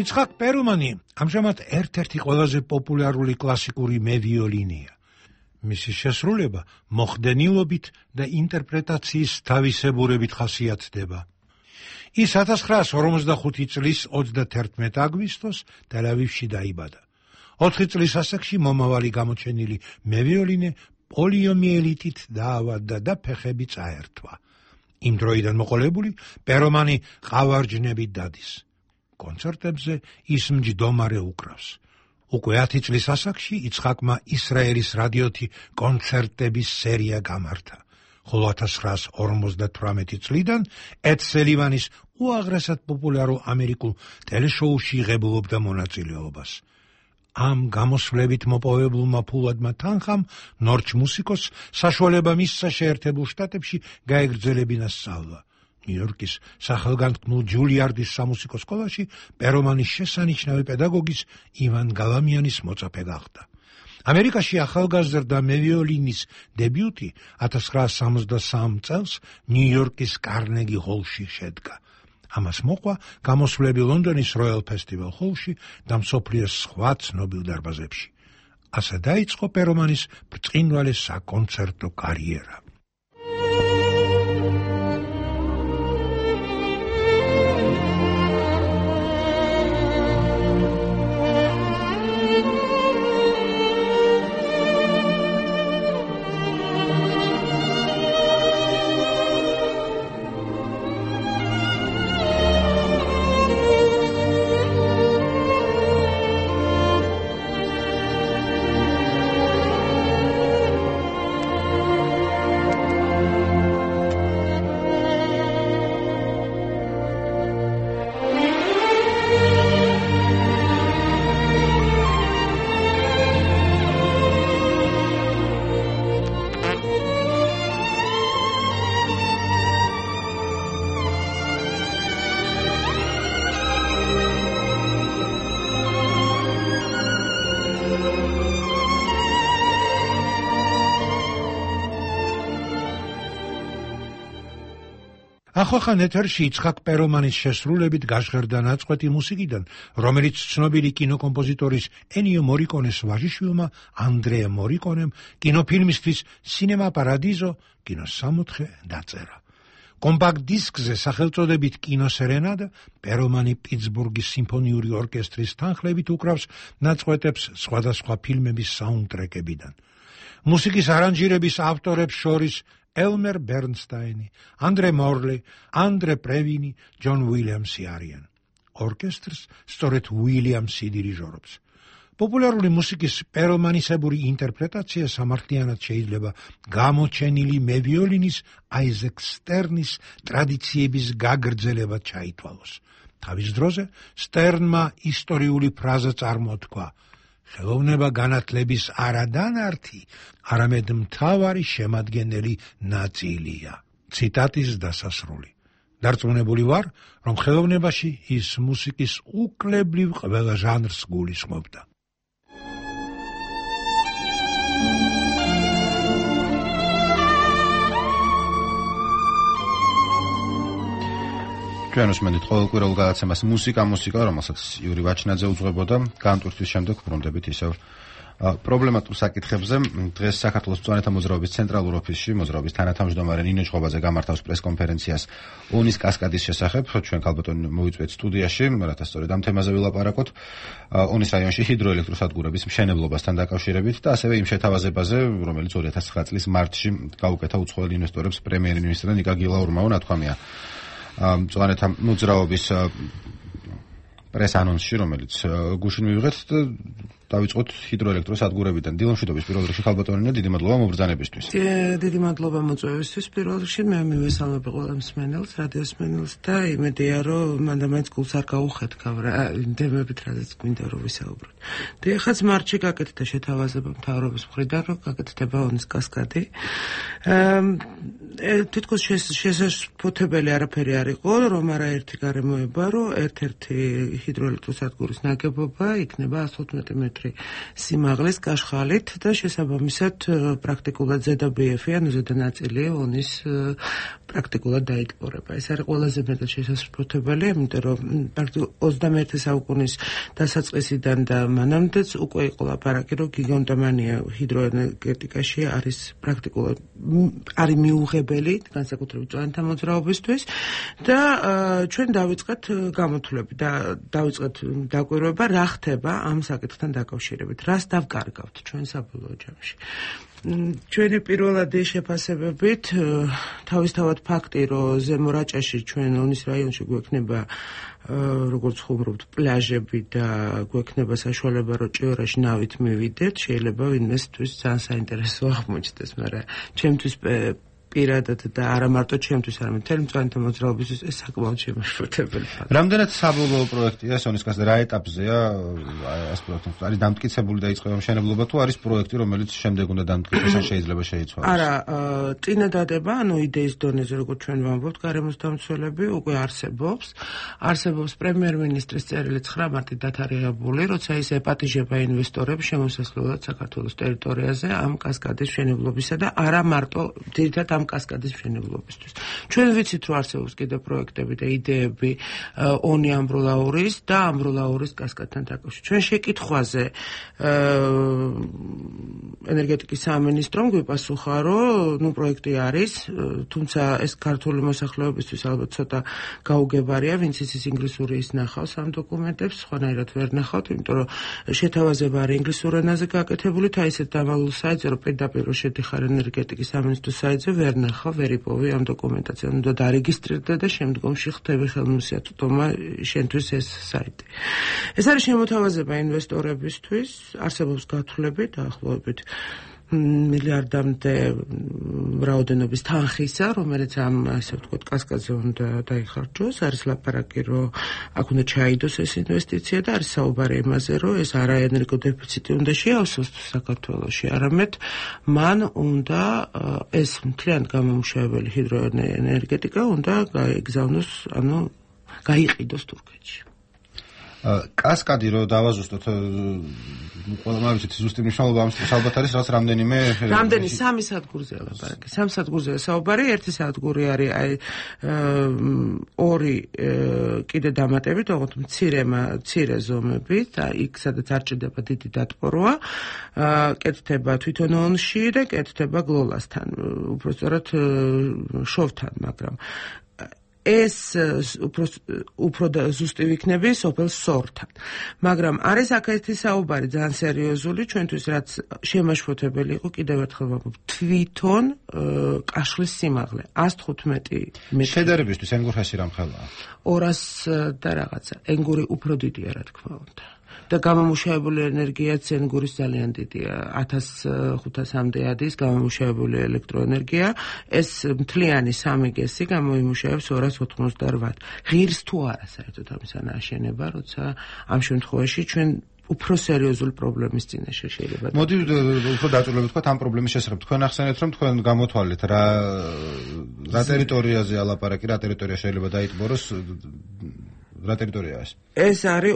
იცხაკ პერლმანი ამჟამად ერთ-ერთი ყველაზე პოპულარული კლასიკური მევიოლინია. მისი შესრულება მოხდენილობით და ინტერპრეტაციის თავისებურებით ხასიათდება. ის 1945 წლის 31 აგვისტოს ტელ-ავივში დაიბადა. 4 წლის ასაკში მომავალი გამოჩენილი მევიოლინე პოლიომიელიტით დაავადდა და ფეხები წაერთვა. იმ დროიდან მოყოლებული პერლმანი ყავარჯნებით დადის. კონცერტებზე ის მჯდომარე უკრავს. უკვე 10 წლის ასაკში იცხაკმა ისრაელის რადიოთი კონცერტების სერია გამართა. ხოლო 1958 წლიდან ედ სელივანის უაღრესად პოპულარულ ამერიკულ ტელეშოუში იღებულობდა მონაწილეობას. ამ გამოსვლებით მოპოვებულმა ფულადმა თანხამ ნორჩ მუსიკოსს საშუალება მისცა შეერთებულ შტატებში გაეგრძელებინა სწავლა. ნიუ-იორკის სახელგანთქმულ ჯულიარდის სამუსიკო სკოლაში პერლმანის შესანიშნავი პედაგოგის ივან გალამიანის მოწაფე გახდა. ამერიკაში ახალგაზრდა მევიოლინის დებიუტი 1963 წელს ნიუ-იორკის კარნეგი ჰოლში შედგა. ამას მოყვა გამოსვლები ლონდონის როიალ ფესტივალ ჰოლში და მსოფლიოს სხვა ცნობილ დარბაზებში. ასე დაიწყო პერლმანის ბრწყინვალე საკონცერტო კარიერა. ახალ ეთერში იცხაკ პერლმანის შესრულებით გაჟღერდა ნაწყვეტი მუსიკიდან, რომელიც ცნობილი კინოკომპოზიტორის ენიო მორიკონეს ვაჟიშვილმა ანდრე მორიკონემ კინოფილმისთვის სინემა პარადიზო კინოსამოთხე დაწერა. კომპაქტ დისკზე სახელწოდებით კინოსერენადა პერლმანი პიტსბურგის სიმფონიური ორკესტრის თანხლებით უკრავს ნაწყვეტებს სხვადასხვა ფილმების საუნდტრეკებიდან. მუსიკის არანჟირების ავტორებს შორის ელმერ ბერნსტაინი, ანდრე მორლი, ანდრე პრევინი, ჯონ უილიამსი არიან. ორკესტრს სწორედ უილიამსი დირიჟორობს. პოპულარული მუსიკის პერლმანისებური ინტერპრეტაცია სამართლიანად შეიძლება გამოჩენილი მევიოლინის აიზეკ სტერნის ტრადიციების გაგრძელებად ჩაითვალოს. თავის დროზე სტერნმა ისტორიული ფრაზა წარმოთქვა: ხელოვნება განათლების არადანართი, არამედ მთავარი შემადგენელი ნაწილია. ციტატის დასასრული. დარწმუნებული ვარ, რომ ხელოვნებაში ის მუსიკის უკლებლივ ყველა ჟანრს გულისხმობდა. ჩვენ უსმენთ ყოველკვირეულ გადაცემას მუსიკა, რომელსაც იური ვაჩნაძე უძღვებოდა. განტვირთვის შემდეგ ბრუნდებით ისევ პრობლემატურ საკითხებზე. დღეს საქართველოს მწვანეთა მოძრაობის ცენტრალურ ოფისში მოძრაობის თანათავმჯდომარე ნინო ჭყობაძე გამართავს პრესკონფერენციას ონის კასკადის შესახებ. ჩვენ ქალბატონი მოვიწვიეთ სტუდიაში, რათა სწორედ ამ თემაზე ვილაპარაკოთ. ონის რაიონში ჰიდროელექტროსადგურების მშენებლობასთან დაკავშირებით და ასევე იმ შეთავაზებაზე, რომელიც 2009 წლის მარტში გაუკეთა უცხოელ ინვესტორებს პრემიერ-მინისტრ ნიკა გილაურმაო ნათქვამია. მწვანეთა მოძრაობის პრეს-ანონსში, რომელიც გუშინ მივიღეთ, დავიწყოთ ჰიდროელექტროსადგურებიდან. დილომშვიდობის პირველ რიგში ხალბატონინო, დიდი მადლობა მობრძანებისთვის. დიდი მადლობა მოწვევისთვის. პირველ რიგში მე მივესალმები ყველა მსმენელს, რადიოს მსმენელს და იმედია, რომ მანდ-მაინც გულს არ გაუხეთქავ რა თემებით, რაზეც გვინდა რომ ვისაუბროთ. და ეხაც მარტში გაკეთდა შეთავაზება მთავრობის მხრიდან, რომ გაკეთდება ონის კასკადი. თითქოს შესაძლებელი არაფერი არ იყო, რომ არაერთი გარემოება, რომ ერთ-ერთი ჰიდროელექტროსადგურის ნაგებობა იქნება 115 მეტრი სიმაღლის კაშხალით და შესაბამისად პრაქტიკულად ზედაბიეფი, ანუ ზედანაწილი ონის პრაქტიკულად დაიტბორება. ეს არის ყველაზე მეტად შესაძლებელი, იმიტომ რომ 21 საუკუნის დასაწყისიდან და მანამდეც უკვე იყო ლაპარაკი, რომ გიგანტომანია ჰიდროენერგეტიკაში არის პრაქტიკულად არის მიუღებელი, განსაკუთრებით წვანთა მოძრაობისთვის და ჩვენ დავიწყეთ გამოთვლები და დავიწყეთ დაკვირვება, რა ხდება ამ საკითხთან დაკავშირებით, რას დავკარგავთ ჩვენ საბოლოო ჯამში. ჩვენი პირველადი შეფასებებით თავისთავად ფაქტი, რომ ზემო რაჭაში ჩვენ ონის რაიონში გვექნება როგორც ხუმრობთ პლაჟები და გვექნება საშუალება, რომ ჭიორაში ნავით მივიდეთ, შეიძლება ვინმესთვის ძალიან საინტერესო აღმოჩნდეს, მაგრამ ჩემთვის პირადად და არა მარტო ჩემთვის, არამედ მთელი მწვანეთა მოძრაობისთვის ეს საკმაოდ შემაშფოთებელი. რამდენად საბოლოო პროექტია სონის კასზე, რა ეტაპზეა ეს პროექტი? არის დამტკიცებული და იწყება მშენებლობა თუ არის პროექტი, რომელიც შემდეგ უნდა დამტკიცდეს ან შეიძლება შეიცვალოს? არა, წინა დადება, ანუ იდეის დონეზე, როგორც ჩვენ ვამბობთ, გარემოს დამცველები უკვე არსებობს. არსებობს პრემიერ-მინისტრის წერილი 9 მარტით დათარიღებული, როცა ის ეპატიჟება ინვესტორებს შემოსასვლელად საქართველოს ტერიტორიაზე ამ კასკადის მშენებლობისა და არა მარტო ძირითადად ამ კასკადის მშენებლობისთვის. ჩვენ ვიცით, რომ არსებობს კიდევ პროექტები და იდეები ონი ამბროლაურის და ამბროლაურის კასკადთან დაკავშირებით. ჩვენ შეკითხვაზე ენერგეტიკის სამინისტრომ გვიპასუხა, რომ პროექტი არის, თუმცა ეს ქართული მოსახლეობისთვის ალბათ ცოტა გაუგებარია, ვინც იცის ინგლისური ის ნახავს ამ დოკუმენტებს, სხვანაირად ვერ ნახავთ, იმიტომ რომ შეთავაზება არის ინგლისურ ენაზე გაკეთებული და ისეთ დამალულ საიტზე, რომ პირდაპირ შედიხარ ენერგეტიკის სამინისტროს საიტზე ვერ ნახავ, ვერ იპოვე ამ დოკუმენტაციას, უნდა დარეგისტრირდე და შემდგომში ხდები ხელმისაწვდომა შენთვის ეს საიტი. ეს არის შემოთავაზება ინვესტორებისთვის, არსებობს გათვლები დაახლოებით მილიარდამდე რაოდენობის თანხისა, რომელიც ამ ასე ვთქვათ კასკადზე უნდა დაიხარჯოს. არის ლაპარაკი, რომ აქ უნდა ჩაიდოს ეს ინვესტიცია და არის საუბარი იმაზე, რომ ეს არა ენერგოდეფიციტი უნდა შეავსოს საქართველოში, არამედ მან უნდა ეს მთლიანად გამომუშავებელი ჰიდროენერგეტიკა უნდა გაიგზავნოს, ანუ გაიყიდოს თურქეთში. კასკადი რო დავაზუსტოთ, ყველა ვიცით ზუსტი მნიშვნელობა ამ ალბათ არის რაც რამდენი სამი სადგურზეა ლაპარაკი. სამ სადგურზეა საუბარი, ერთი სადგური არის აი ორი კიდე დამატებით, ოღონდ მცირე ზომებით, იქ სადაც არ ჭირდება დიდი დატბორვა, კეთდება თვითონ ონში და კეთდება გლოლასთან, უბრალოდ შოვთან, მაგრამ ეს უფრო ზუსტი ვიქნები სოფელ სორთან. მაგრამ არის აქეთი საუბარი ძალიან სერიოზული ჩვენთვის, რაც შემაშფოთებელი იყო, კიდევ ერთხელ ვამბობ, თვითონ კაშხლის სიმაღლე 115 მეტრი. შედარებისთვის ენგურჰაში რამ ხელაა? 200 და რაღაცა. ენგური უფრო დიდია, რა თქმა უნდა. და გამომუშავებული ენერგიაც ენგურის ძალიან დიდია, 1500-მდე ადის გამომუშავებული ელექტროენერგია, ეს მთლიანი 3 გესი გამოიმუშავებს 288. ღირს თუ არა საერთოდ ამის აშენება, როცა ამ შემთხვევაში ჩვენ უფრო სერიოზული პრობლემის წინაშე შეიძლება. მოდი უფრო დაწვრილებით ვთქვათ ამ პრობლემის შესახებ. თქვენ ახსენეთ, რომ თქვენ გამოთვალეთ რა ტერიტორიაზეა ლაპარაკი, რა ტერიტორია შეიძლება დაიტბოროს, რა ტერიტორიაა ეს? ეს არის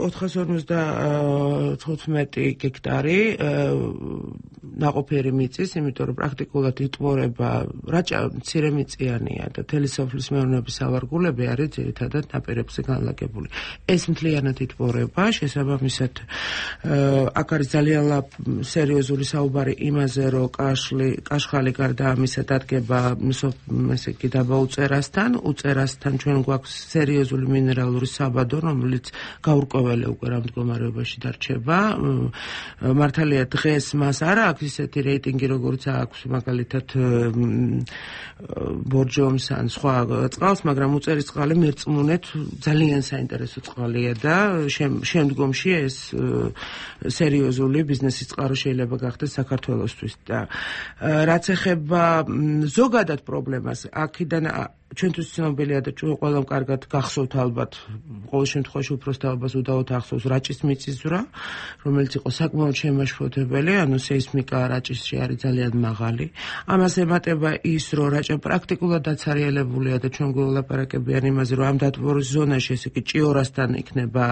455 გექტარი ნაყოფიერი მიწის, იმიტომ რომ პრაქტიკულად იტბორება რაჭა მცირე მიწიანია და მთელი სოფლის მეურნეობის სავარგულები არის ძირითადად ნაპირებზე განლაგებული. ეს მთლიანად იტბორება, შესაბამისად აქ არის ძალიან სერიოზული საუბარი იმაზე, რომ კაშხალი გარდა ამისა დადგება ესე იგი დაბა უწერასთან ჩვენ გვაქვს სერიოზული მინერალური საბადო, რომელიც გაურკვეველი უკვე რა მდგომარეობაში დარჩება. მართალია დღეს მას არა აქვს ისეთი რეიტინგი, როგორც აქვს მაგალითად ბორჯომს ან სხვა წყალს, მაგრამ უწერის წყალი მერწმუნეთ ძალიან საინტერესო წყალია და შემდგომში ეს სერიოზული ბიზნესის წყარო შეიძლება გახდეს საქართველოსთვის. და რაც ეხება ზოგადად პრობლემას, აქედან ჩვენთვის ცნობილია და ჩვენ ყველამ კარგად გახსოვთ ალბათ, ყოველ შემთხვევაში უბრალოდ უდავოდ ახსოვს რაჭის მიწისძვრა, რომელიც იყო საკმაოდ შემაშფოთებელი, ანუ სეისმიკა რაჭისში არის ძალიან მაღალი. ამას ემატება ის, რომ რაჭა პრაქტიკულად დაცარიელებულია და ჩვენ გველაპარაკებიან იმაზე, რომ ამ დატბორის ზონაში, ესე იგი ჭიორასთან იქნება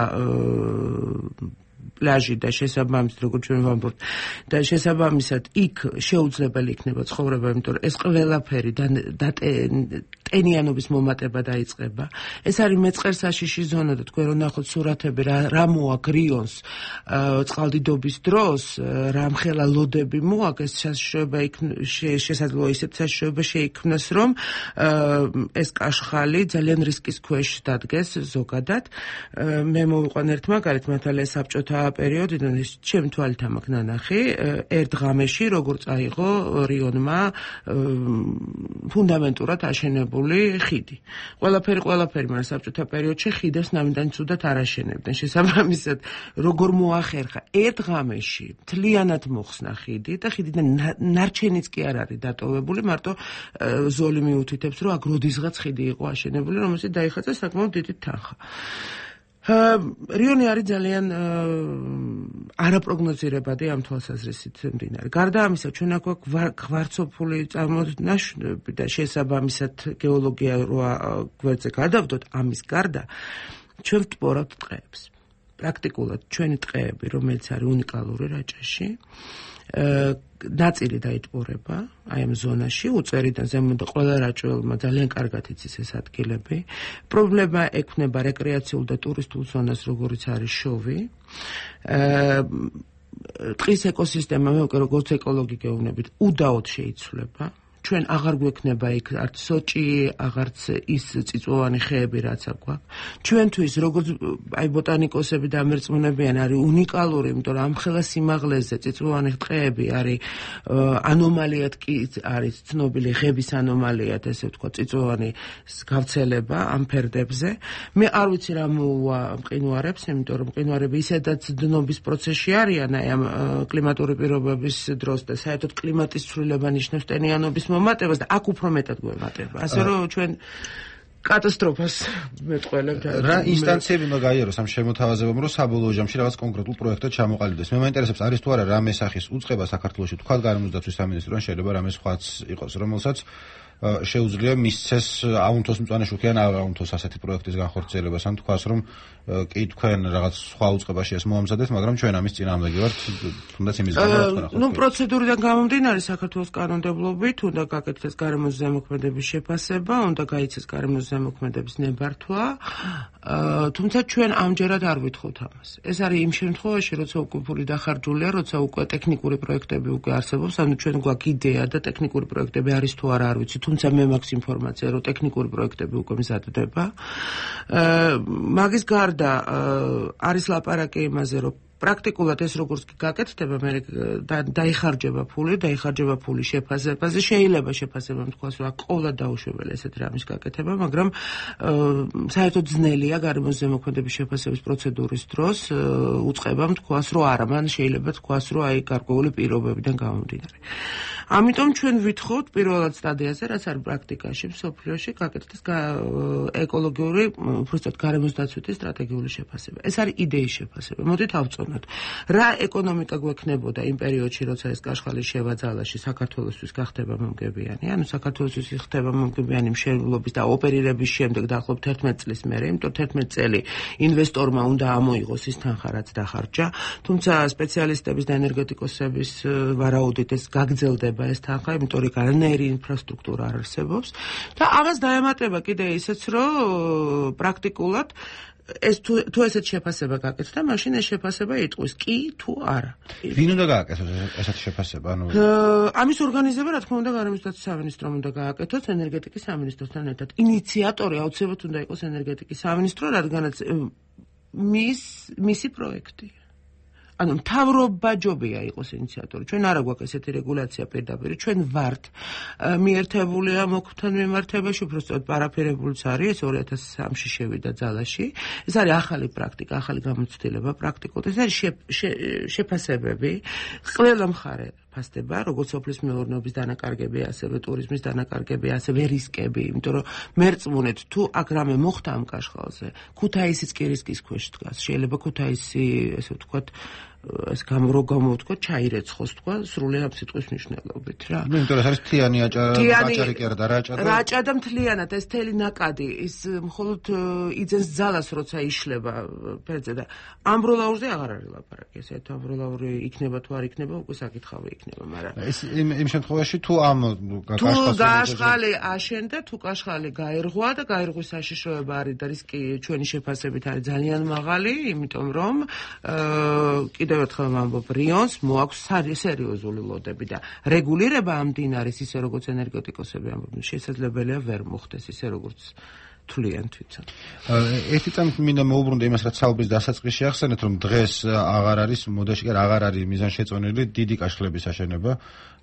პლაჟი და შესაბამისად, როგორც ჩვენ ვამბობთ, და შესაბამისად იქ შეუძლებელი იქნება ცხოვრება, იმიტომ რომ ეს ყველაფერი ტენიანობის მომატება დაიწყება. ეს არის მეწყერსაშიში ზონა და თქვენ რო ნახოთ სურათები რა მოაქვს რიონს წყალდიდობის დროს, რა მხელა ლოდები მოაქვს, შესაძლოა ისეთ საშიშროება შეიქმნას, რომ ეს კაშხალი ძალიან რისკის ქვეშ დადგეს ზოგადად. მე მოვიყვან ერთ მაგალითს, მართალია საბჭოთა პერიოდიდან ეს ჩემი თვალით ამაქვს ნანახი, ერთ ღამეში როგორ წაიღო რიონმა ფუნდამენტურად აშენებული ხიდი. ყველაფერი, მაგრამ საბჭოთა პერიოდში ხიდებს ნამდვილად ცუდად არ აშენებდნენ. შესაბამისად, როგორ მოახერხა ერთ ღამეში მთლიანად მოხსნა ხიდი და ხიდიდან ნარჩენიც კი არ არის დატოვებული, მარტო ზოლი მიუთითებს, რომ აქ როდისღაც ხიდი იყო აშენებული, რომელსაც დაიხაცა საკმაოდ დიდი თანხა. რიონი არის ძალიან არაპროგნოზირებადი ამ თვალსაზრისით მდინარე. გარდა ამისა, ჩვენ აქ გვარცოფული წარმონაშვები და შესაბამისად გეოლოგია როა გვერდზე გადავდოთ, ამის გარდა ჩვენ ვტბორავთ ტყეებს. პრაქტიკულად ჩვენი ტყეები, რომელიც არის უნიკალური რაჭაში, ნაწილი დაიტბორება აი ამ ზონაში, უწერიდან ზემოთ ყველა რაჭველმა ძალიან კარგად იცის ეს ადგილები. პრობლემა ექმნება რეკრეაციულ და ტურისტულ ზონას, როგორიც არის შოვი. ტყის ეკოსისტემა, მე უკვე როგორც ეკოლოგი გეუბნებით, უდაოდ შეიცვლება. ჩვენ აღარ გვექნება იქ არც სოჭი, აღარც ის წიწვოვანი ხეები, რაც აქ გვაქვს. ჩვენთვის როგორც აი ბოტანიკოსები და მერწმუნეებიან არის უნიკალური, იმიტომ რომ ამხელა სიმაღლეზე წიწვოვანი ტყეები არის ანომალიად კი არის ცნობილი ღების ანომალიად, ესე ვთქვა, წიწვოვანი გავრცელება ამ ფერდებზე. მე არ ვიცი რა მოუვა მყინვარებს, იმიტომ რომ მყინვარები ისედაც დნობის პროცესში არიან აი ამ კლიმატური პირობების დროს და საერთოდ კლიმატის ცვლილება ნიშნავს ტენიანობის მომატებას და აქ უფრო მეტად გვემატება. ასე რომ ჩვენ კატასტროფას მეტყველებთ. რა ინსტანციები უნდა გაიაროს ამ შემოთავაზებამ, რომ საბოლოო ჯამში რაღაც კონკრეტულ პროექტად ჩამოყალიბდეს? მე მაინტერესებს, არის თუ არა რამე სახის უწყება საქართველოში, თქვა გარემოს დაცვის სამინისტროდან, შეიძლება რამე სხვაც იყოს, რომელსაც შეუძლია მისცეს აუნთოს მწვანე შუქი ან არ აუნთოს ასეთი პროექტის განხორციელებას, ან თქვას, რომ კი თქვენ რაღაც სხვა უწყებაში ეს მოამზადეთ, მაგრამ ჩვენ ამის წინააღმდეგი ვართ, თუნდაც იმის გამო რა თქვა. ნუ პროცედურიდან გამომდინარე, საქართველოს კანონმდებლობით უნდა გაკეთდეს გარემოს ზემოქმედების შეფასება, უნდა გაიცეს გარემოს ზემოქმედების ნებართვა, თუმცა ჩვენ ამჯერად არ ვითხოვთ ამას. ეს არის იმ შემთხვევაში, როცა უკვე ფული დახარჯულია, როცა უკვე ტექნიკური პროექტები უკვე არსებობს, ანუ ჩვენ გვაქვს იდეა და ტექნიკური პროექტები არის თუ არა, არ ვიცი, თუმცა მე მაქვს ინფორმაცია, რომ ტექნიკური პროექტები უკვე მზადდება. მაგის გარდა არის ლაპარაკი იმაზე, რომ პრაქტიკულად ეს როგორც კი გაკეთდება, მე დაიხარჯება ფული შეფასებაზე, შეიძლება შეფასება თქვას, რომ ყოველდღე დაუშვებელი ესეთ რამის გაკეთება, მაგრამ საერთოდ ძნელია გარემოს ზემოქმედების შეფასების პროცედურის დროს უწყებამ თქვას, რომ არა, მან შეიძლება თქვას, რომ აი გარკვეული პირობებიდან გამომდინარე. ამიტომ ჩვენ ვითხოვთ პირველად სტადიაზე, რაც არის პრაქტიკაში, მსოფლიოში გაკეთდეს ეკოლოგიური, უბრალოდ გარემოს დაცვითი სტრატეგიული შეფასება. ეს არის იდეის შეფასება. მოდით ავწონოთ. რა ეკონომიკა გვექნებოდა იმ პერიოდში, როცა ეს კაშხალი შევაძალაში საქართველოსთვის გახდება მომგებიანი, ანუ საქართველოსთვის ხდება მომგებიანი მშენებლობის და ოპერირების შემდეგ დაახლოებით 11 წლის მერე, იმიტომ 11 წელი ინვესტორმა უნდა ამოიღოს ის თანხა, რაც დახარჯა, თუმცა სპეციალისტების და ენერგეტიკოსების ვარაუდით ეს გაგრძელდება ეს თანხა, იმიტომ რომ განაერი ინფრასტრუქტურა არ არსებობს და ამას დაემატება კიდე ისიც, რომ პრაქტიკულად ეს თუ ესეთ შეფასება გაკეთდა, მაშინ ეს შეფასება იტყვის კი თუ არა. ვინ უნდა გააკეთოს ესეთი შეფასება? ანუ ამის ორგანიზება, რა თქმა უნდა, გარემოს დაცვის სამინისტრომ უნდა გააკეთოს ენერგეტიკის სამინისტროსთან ერთად. ინიციატორი აუცილებლად უნდა იყოს ენერგეტიკის სამინისტრო, რადგანაც მისი პროექტია. ანუ მთავრობაჯობია იყოს ინიციატორი. ჩვენ არა გვაქვს ესეთი რეგულაცია პირდაპირ. ჩვენ ვართ მიერთებული ამ ოკთან მიმართებაში, უბრალოდ პარაფირებულიც არის, ეს 2003-ში შევიდა ძალაში. ეს არის ახალი პრაქტიკა, ახალი გამოცდილება პრაქტიკულად. ეს არის შეფასებები. ყველა მხარე ფასდება, როგორც სოფლის მეურნეობის დანაკარგები, ასევე ტურიზმის დანაკარგები, ასევე რისკები, იმიტომ რომ მერწმუნეთ, თუ აქ რამე მოხდა ამ კაშხალზე, ქუთაისიც კი რისკის ქვეშ დგას. შეიძლება ქუთაისი, ესე ვთქვათ, ეს რო გამოვთქვა ჩაირეცხოს თქვა სრულად ამ სიტყვის მნიშვნელობით რა. ნუ იმიტომ რომ ეს თლიანი აჭარი კი არა და რაჭა და მთლიანად ეს თელი ნაკადი ის მხოლოდ იძენს ძალას როცა იშლება ფერზე და ამბროლაურზე აღარ არის ლაპარაკი ესე თუ ამბროლაური იქნება თუ არ იქნება უკვე საკითხავი იქნება მაგრამ ეს იმ შემთხვევაში თუ ამ კაშხალი აშენდა თუ კაშხალი გაერღვა და გაერღვის საშიშროება არის და რისკი ჩვენი შეფასებით არის ძალიან მაღალი იმიტომ რომ კიდევ ერთხელ ვამბობ რიონს მოაქვს სერიოზული ლოდები და რეგულირება ამ მდინარის ისე როგორც ენერგეტიკოსები ამბობენ შესაძლებელია ვერ მოხდეს ისე როგორც თვლიან თვითონ. ერთი წამით მინდა მოუბრუნდე იმას რაც საუბრის დასაწყისში ახსენეთ რომ დღეს აღარ არის მოდაში კი აღარ არის მიზანშეწონილი დიდი კაშხლების აშენება.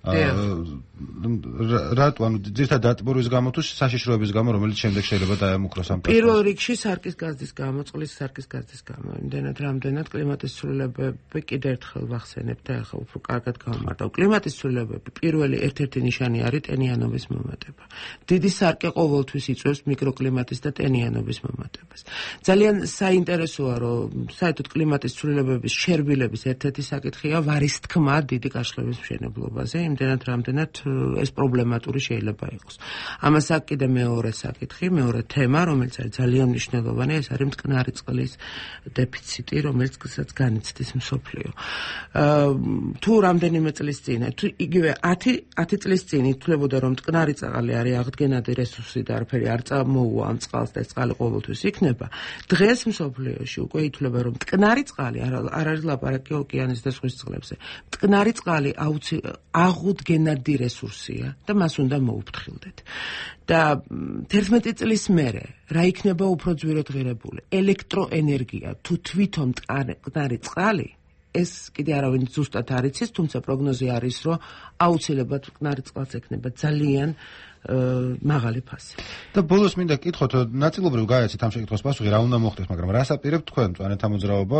რატო ანუ ძირთა დატბორვის გამო თუ საშიშროების გამო რომელიც შემდეგ შეიძლება დაემუქროს ამ პირველ რიგში სარკის გაზის გამო წყლის სარკის გაზის გამო იმდენად რამდენად კლიმატის ცვლილებები კიდევ ერთხელ ვახსენებ და ახლა უფრო კარგად გავმარტავ კლიმატის ცვლილებები პირველი ერთ-ერთი ნიშანი არის ტენიანობის მომატება დიდი სარკე ყოველთვის იწვევს მიკროკლიმატის და ტენიანობის მომატებას ძალიან საინტერესოა რომ საერთოდ კლიმატის ცვლილებების შერბილების ერთ-ერთი საკითხია ვარის თქმა დიდი კაშხლების მშენებლობაზე იმდენად რამდენად ეს პრობლემატური შეიძლება იყოს. ამას აქ კიდე მეორე საკითხი, მეორე თემა, რომელიც არის ძალიან მნიშვნელოვანი, ეს არის მტკნარი წყლის დეფიციტი, რომელიც განიცდის მსოფლიო. თუ რამდენიმე წლის წინ, თუ იგივე 10 წლის წინ ითვლებოდა რომ მტკნარი წყალი არის აღდგენადი რესურსი და არაფერი არ წამოუვა ამ წყალს და ეს წყალი ყოველთვის იქნება, დღეს მსოფლიოში უკვე ითვლება რომ მტკნარი წყალი არ არის ლაპარაკი ოკეანის და ზღვის წყლებზე. მტკნარი წყალი აღუდგენადი რესურსია და მას უნდა მოუფრთხილდეთ. და 11 წლის მერე რა იქნება უფრო ძვირადღირებული? ელექტროენერგია თუ თვითონ მტკნარი წყალი ეს კიდე არავინ ზუსტად არ იცის, თუმცა პროგნოზი არის, რომ აუცილებლად მტკნარი წყალს ექნება ძალიან მაღალი ფასი. და ბოლოს მინდა გკითხოთ, ნაწილობრივ გაიაცეთ ამ შეკითხვის პასუხი, რა უნდა მოხდეს, მაგრამ რას აპირებთ თქვენ მწვანეთა მოძრაობა?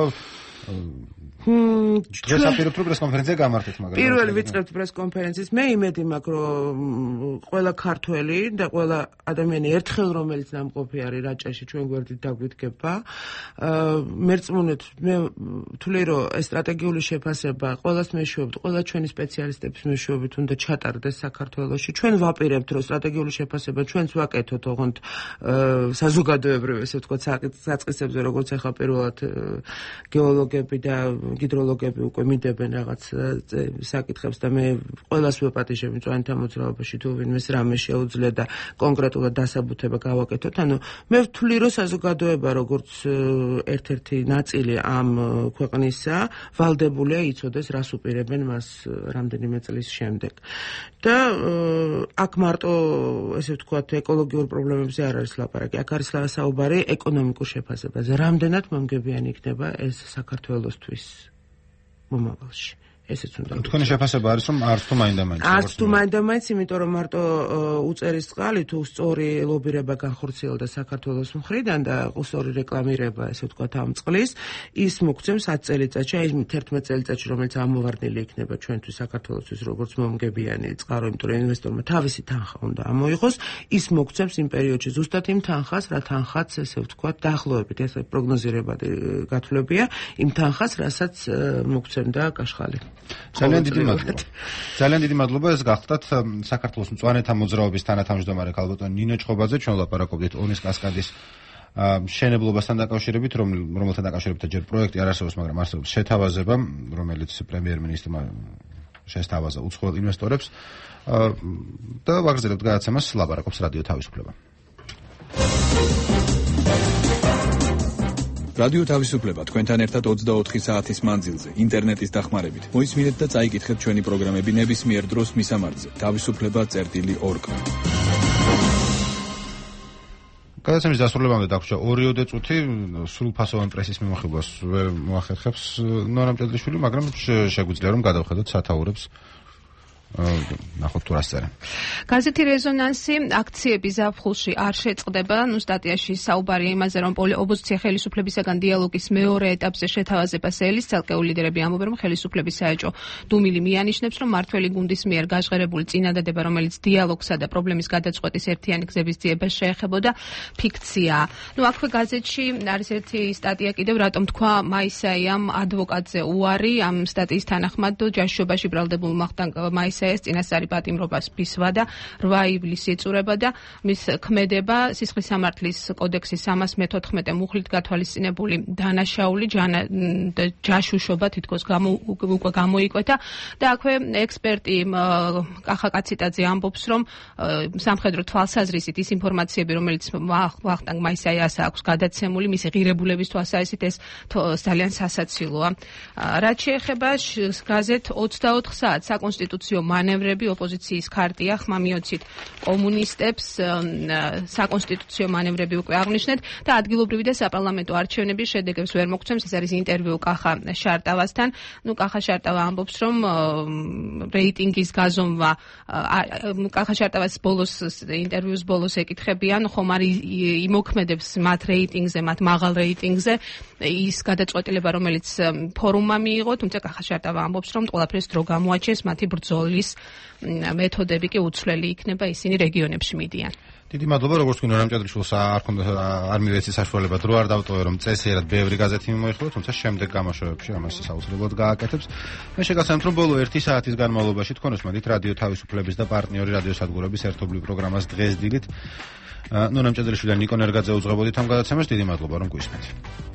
დღეს აპირებთ რომ პრესკონფერენცია გამართეთ, მაგრამ პირველ ვიწყებთ პრესკონფერენციის. მე იმედი მაქვს, რომ ყველა ქართველი და ყველა ადამიანი ერთხელ რომელიც ნამყოფი არის რაჭაში ჩვენ გვერდით დაგვიდგება. მერწმუნეთ, მე ვთვლი, რომ ეს სტრატეგიული შეფასება ყველას მეშვეობით, ყველა ჩვენი სპეციალისტების მეშვეობით უნდა ჩატარდეს საქართველოში. ჩვენ ვაპირებთ, რომ სტრატეგიული შეფასება ჩვენც ვაკეთოთ, ოღონდ საზოგადოებრივ, ესე ვთქვათ, საწყისებზე, როგორც ახლა პირველად გეოლოგები და ჰიდროლოგები უკვე მიდებენ რაღაც საკითხებს და მე ყველას ვეპატიჟებ მწვანეთა მოძრაობაში თუ ვინმეს რამე შეუძლია და კონკრეტულად დასაბუთება გავაკეთოთ. ანუ მე ვთვლი, რომ საზოგადოება როგორც ერთ-ერთი ნაწილი ამ ქვეყნისა ვალდებულია იცოდეს რას უპირებენ მას რამდენიმე წლის შემდეგ. და აქ მარტო ესე ვთქვათ ეკოლოგიურ პრობლემებზე არ არის ლაპარაკი. აქ არის საუბარი ეკონომიკურ შეფასებაზე. რამდენად მომგებიანი იქნება ეს საქართველოსთვის მომავალში. ესეც უნდა. თქვენი შეფასება არის რომ არც თუ მაინდა-მაინც. არც თუ მაინდა-მაინც, იმიტომ რომ მარტო უწერის წყალი თუ სწორი ლობირება განხორციელდა საქართველოს მხრიდან და სწორი რეკლამირება, ესე ვთქვათ, ამ წყლის, ის მოგცემს 10 წელიწადში, აი 11 წელიწადში, რომელიც ამოვარდნილი იქნება ჩვენთვის საქართველოსთვის როგორც მომგებიანი წყარო, იმიტომ რომ ინვესტორმა თავისი თანხა უნდა ამოიღოს, ის მოგცემს იმ პერიოდში ზუსტად იმ თანხას, რა თანხაც, ესე ვთქვათ, დაახლოებით ეს პროგნოზირებადი გათვლებია, იმ თანხას, რასაც მოგცემდა კაშხალი. ძალიან დიდი მადლობა ეს გახდათ საქართველოს მწვანეთა მოძრაობის თანათავმჯდომარე ქალბატონ ნინო ჭყობაძე ჩვენ ვლაპარაკობდით ონის კასკადის მშენებლობასთან დაკავშირებით რომელთან დაკავშირებით ჯერ პროექტი არ არსებობს მაგრამ არსებობს შეთავაზება რომელიც პრემიერ-მინისტრმა შესთავაზა უცხოელ ინვესტორებს და ვაგრძელებთ გადაცემას ლაპარაკობს რადიო თავისუფლება რადიო თავისუფლება თქვენთან ერთად 24 საათის მანძილზე ინტერნეტის დახმარებით. მოისმინეთ და წაიკითხეთ ჩვენი პროგრამები ნებისმიერ დროს მისამართზე. თავისუფლება.org. გადაცემის დასრულებამდე დაგვრჩა 2 წუთი სრულფასოვანი პრესის მიმოხილვას ვერ მოახერხებს ნორამ ჭედლიშვილი, მაგრამ შეგვიძლია რომ გადავხედოთ სათაურებს ნახოთ თუ რას წერენ. გაზეთი რეზონანსი აქციების ზაფხულში არ შეწყდება. სტატიაში საუბარია იმაზე, რომ ოპოზიცია ხელისუფლებისაგან დიალოგის მეორე ეტაპზე შეთავაზებას ელის. ცალკეული ლიდერები ამბობენ, რომ ხელისუფლების საეჭო დუმილი მიანიშნებს, რომ მართველი გუნდის მიერ გაჟღერებული წინადადება, რომელიც დიალოგსა და პრობლემის გადაწყვეტის ერთიანი გზების ძიებას შეეხებოდა, ფიქციაა. აქვე გაზეთში არის ერთი სტატია კიდევ, რატომ თქვა მაისაიამ ადვოკატზე უარი. ამ სტატიის თანახმად ჯაშუობაში ბრალდებულმა ხდან მაისაიას წინასწარი პატიმრობას ფისვა და 8 ივლისი ეწურება და მის ქმედება სისხლის სამართლის კოდექსის 314 მუხლით გათვალისწინებული დანაშაული ჯაშუშობა თითქოს უკვე გამოიკვეთა და აქვე ექსპერტი კახა კაციტაძე ამბობს, რომ სამხედრო თვალსაზრისით ის ინფორმაციები, რომელიც ვახტანგ მაისაიას აქვს გადაცემული, მისი ღირებულების თვალსაზრისით ეს ძალიან სასაცილოა. რაც შეეხება გაზეთ 24 საათ საკონსტიტუციო მანევრები, ოპოზიციის ქარტია ხმა მიოცით კომუნისტებს, საკონსტიტუციო მანევრები უკვე აღნიშნეთ და ადგილობრივი და საპარლამენტო არჩევნების შედეგებს ვერ მოგცემს. ეს არის ინტერვიუ კახა შარტავასთან. კახა შარტავა ამბობს, რომ რეიტინგის გაზომვა კახა შარტავას ბოლოს ინტერვიუს ბოლოს ეკითხებიან, ხომ არ იმოქმედებს მათ რეიტინგზე, მათ მაღალ რეიტინგზე ის გადაწყვეტილება, რომელიც ფორუმმა მიიღო, თუმცა კახა შარტავა ამბობს, რომ ყველაფერს დრო გამოაჩენს, მათი ბრძოლის მეთოდები კი უცვლელი იქნება, ისინი რეგიონებში მიდიან. დიდი მადლობა, როგორც თქვენ რამჭადრიშვილს არ მივეცი საშუალება დრო არ დავტოვე, რომ წესიერად ბევრი გაზეთი მიმოიხილო, თუმცა შემდეგ გამოშვებებში ამას საოცრებოდ გააკეთებს. მე შეგახსენებთ, რომ ბოლო 1 საათის განმავლობაში თქვენ უსმენთ რადიო თავისუფლების და პარტნიორი რადიოსადგურების ერთობლივ პროგრამას დღეს დილით. ნონა მჭედრიშვილი და ნიკო ნერგაძე უძღვებოდით ამ გადაცემას. დიდი მადლობა, რომ გვისმენთ.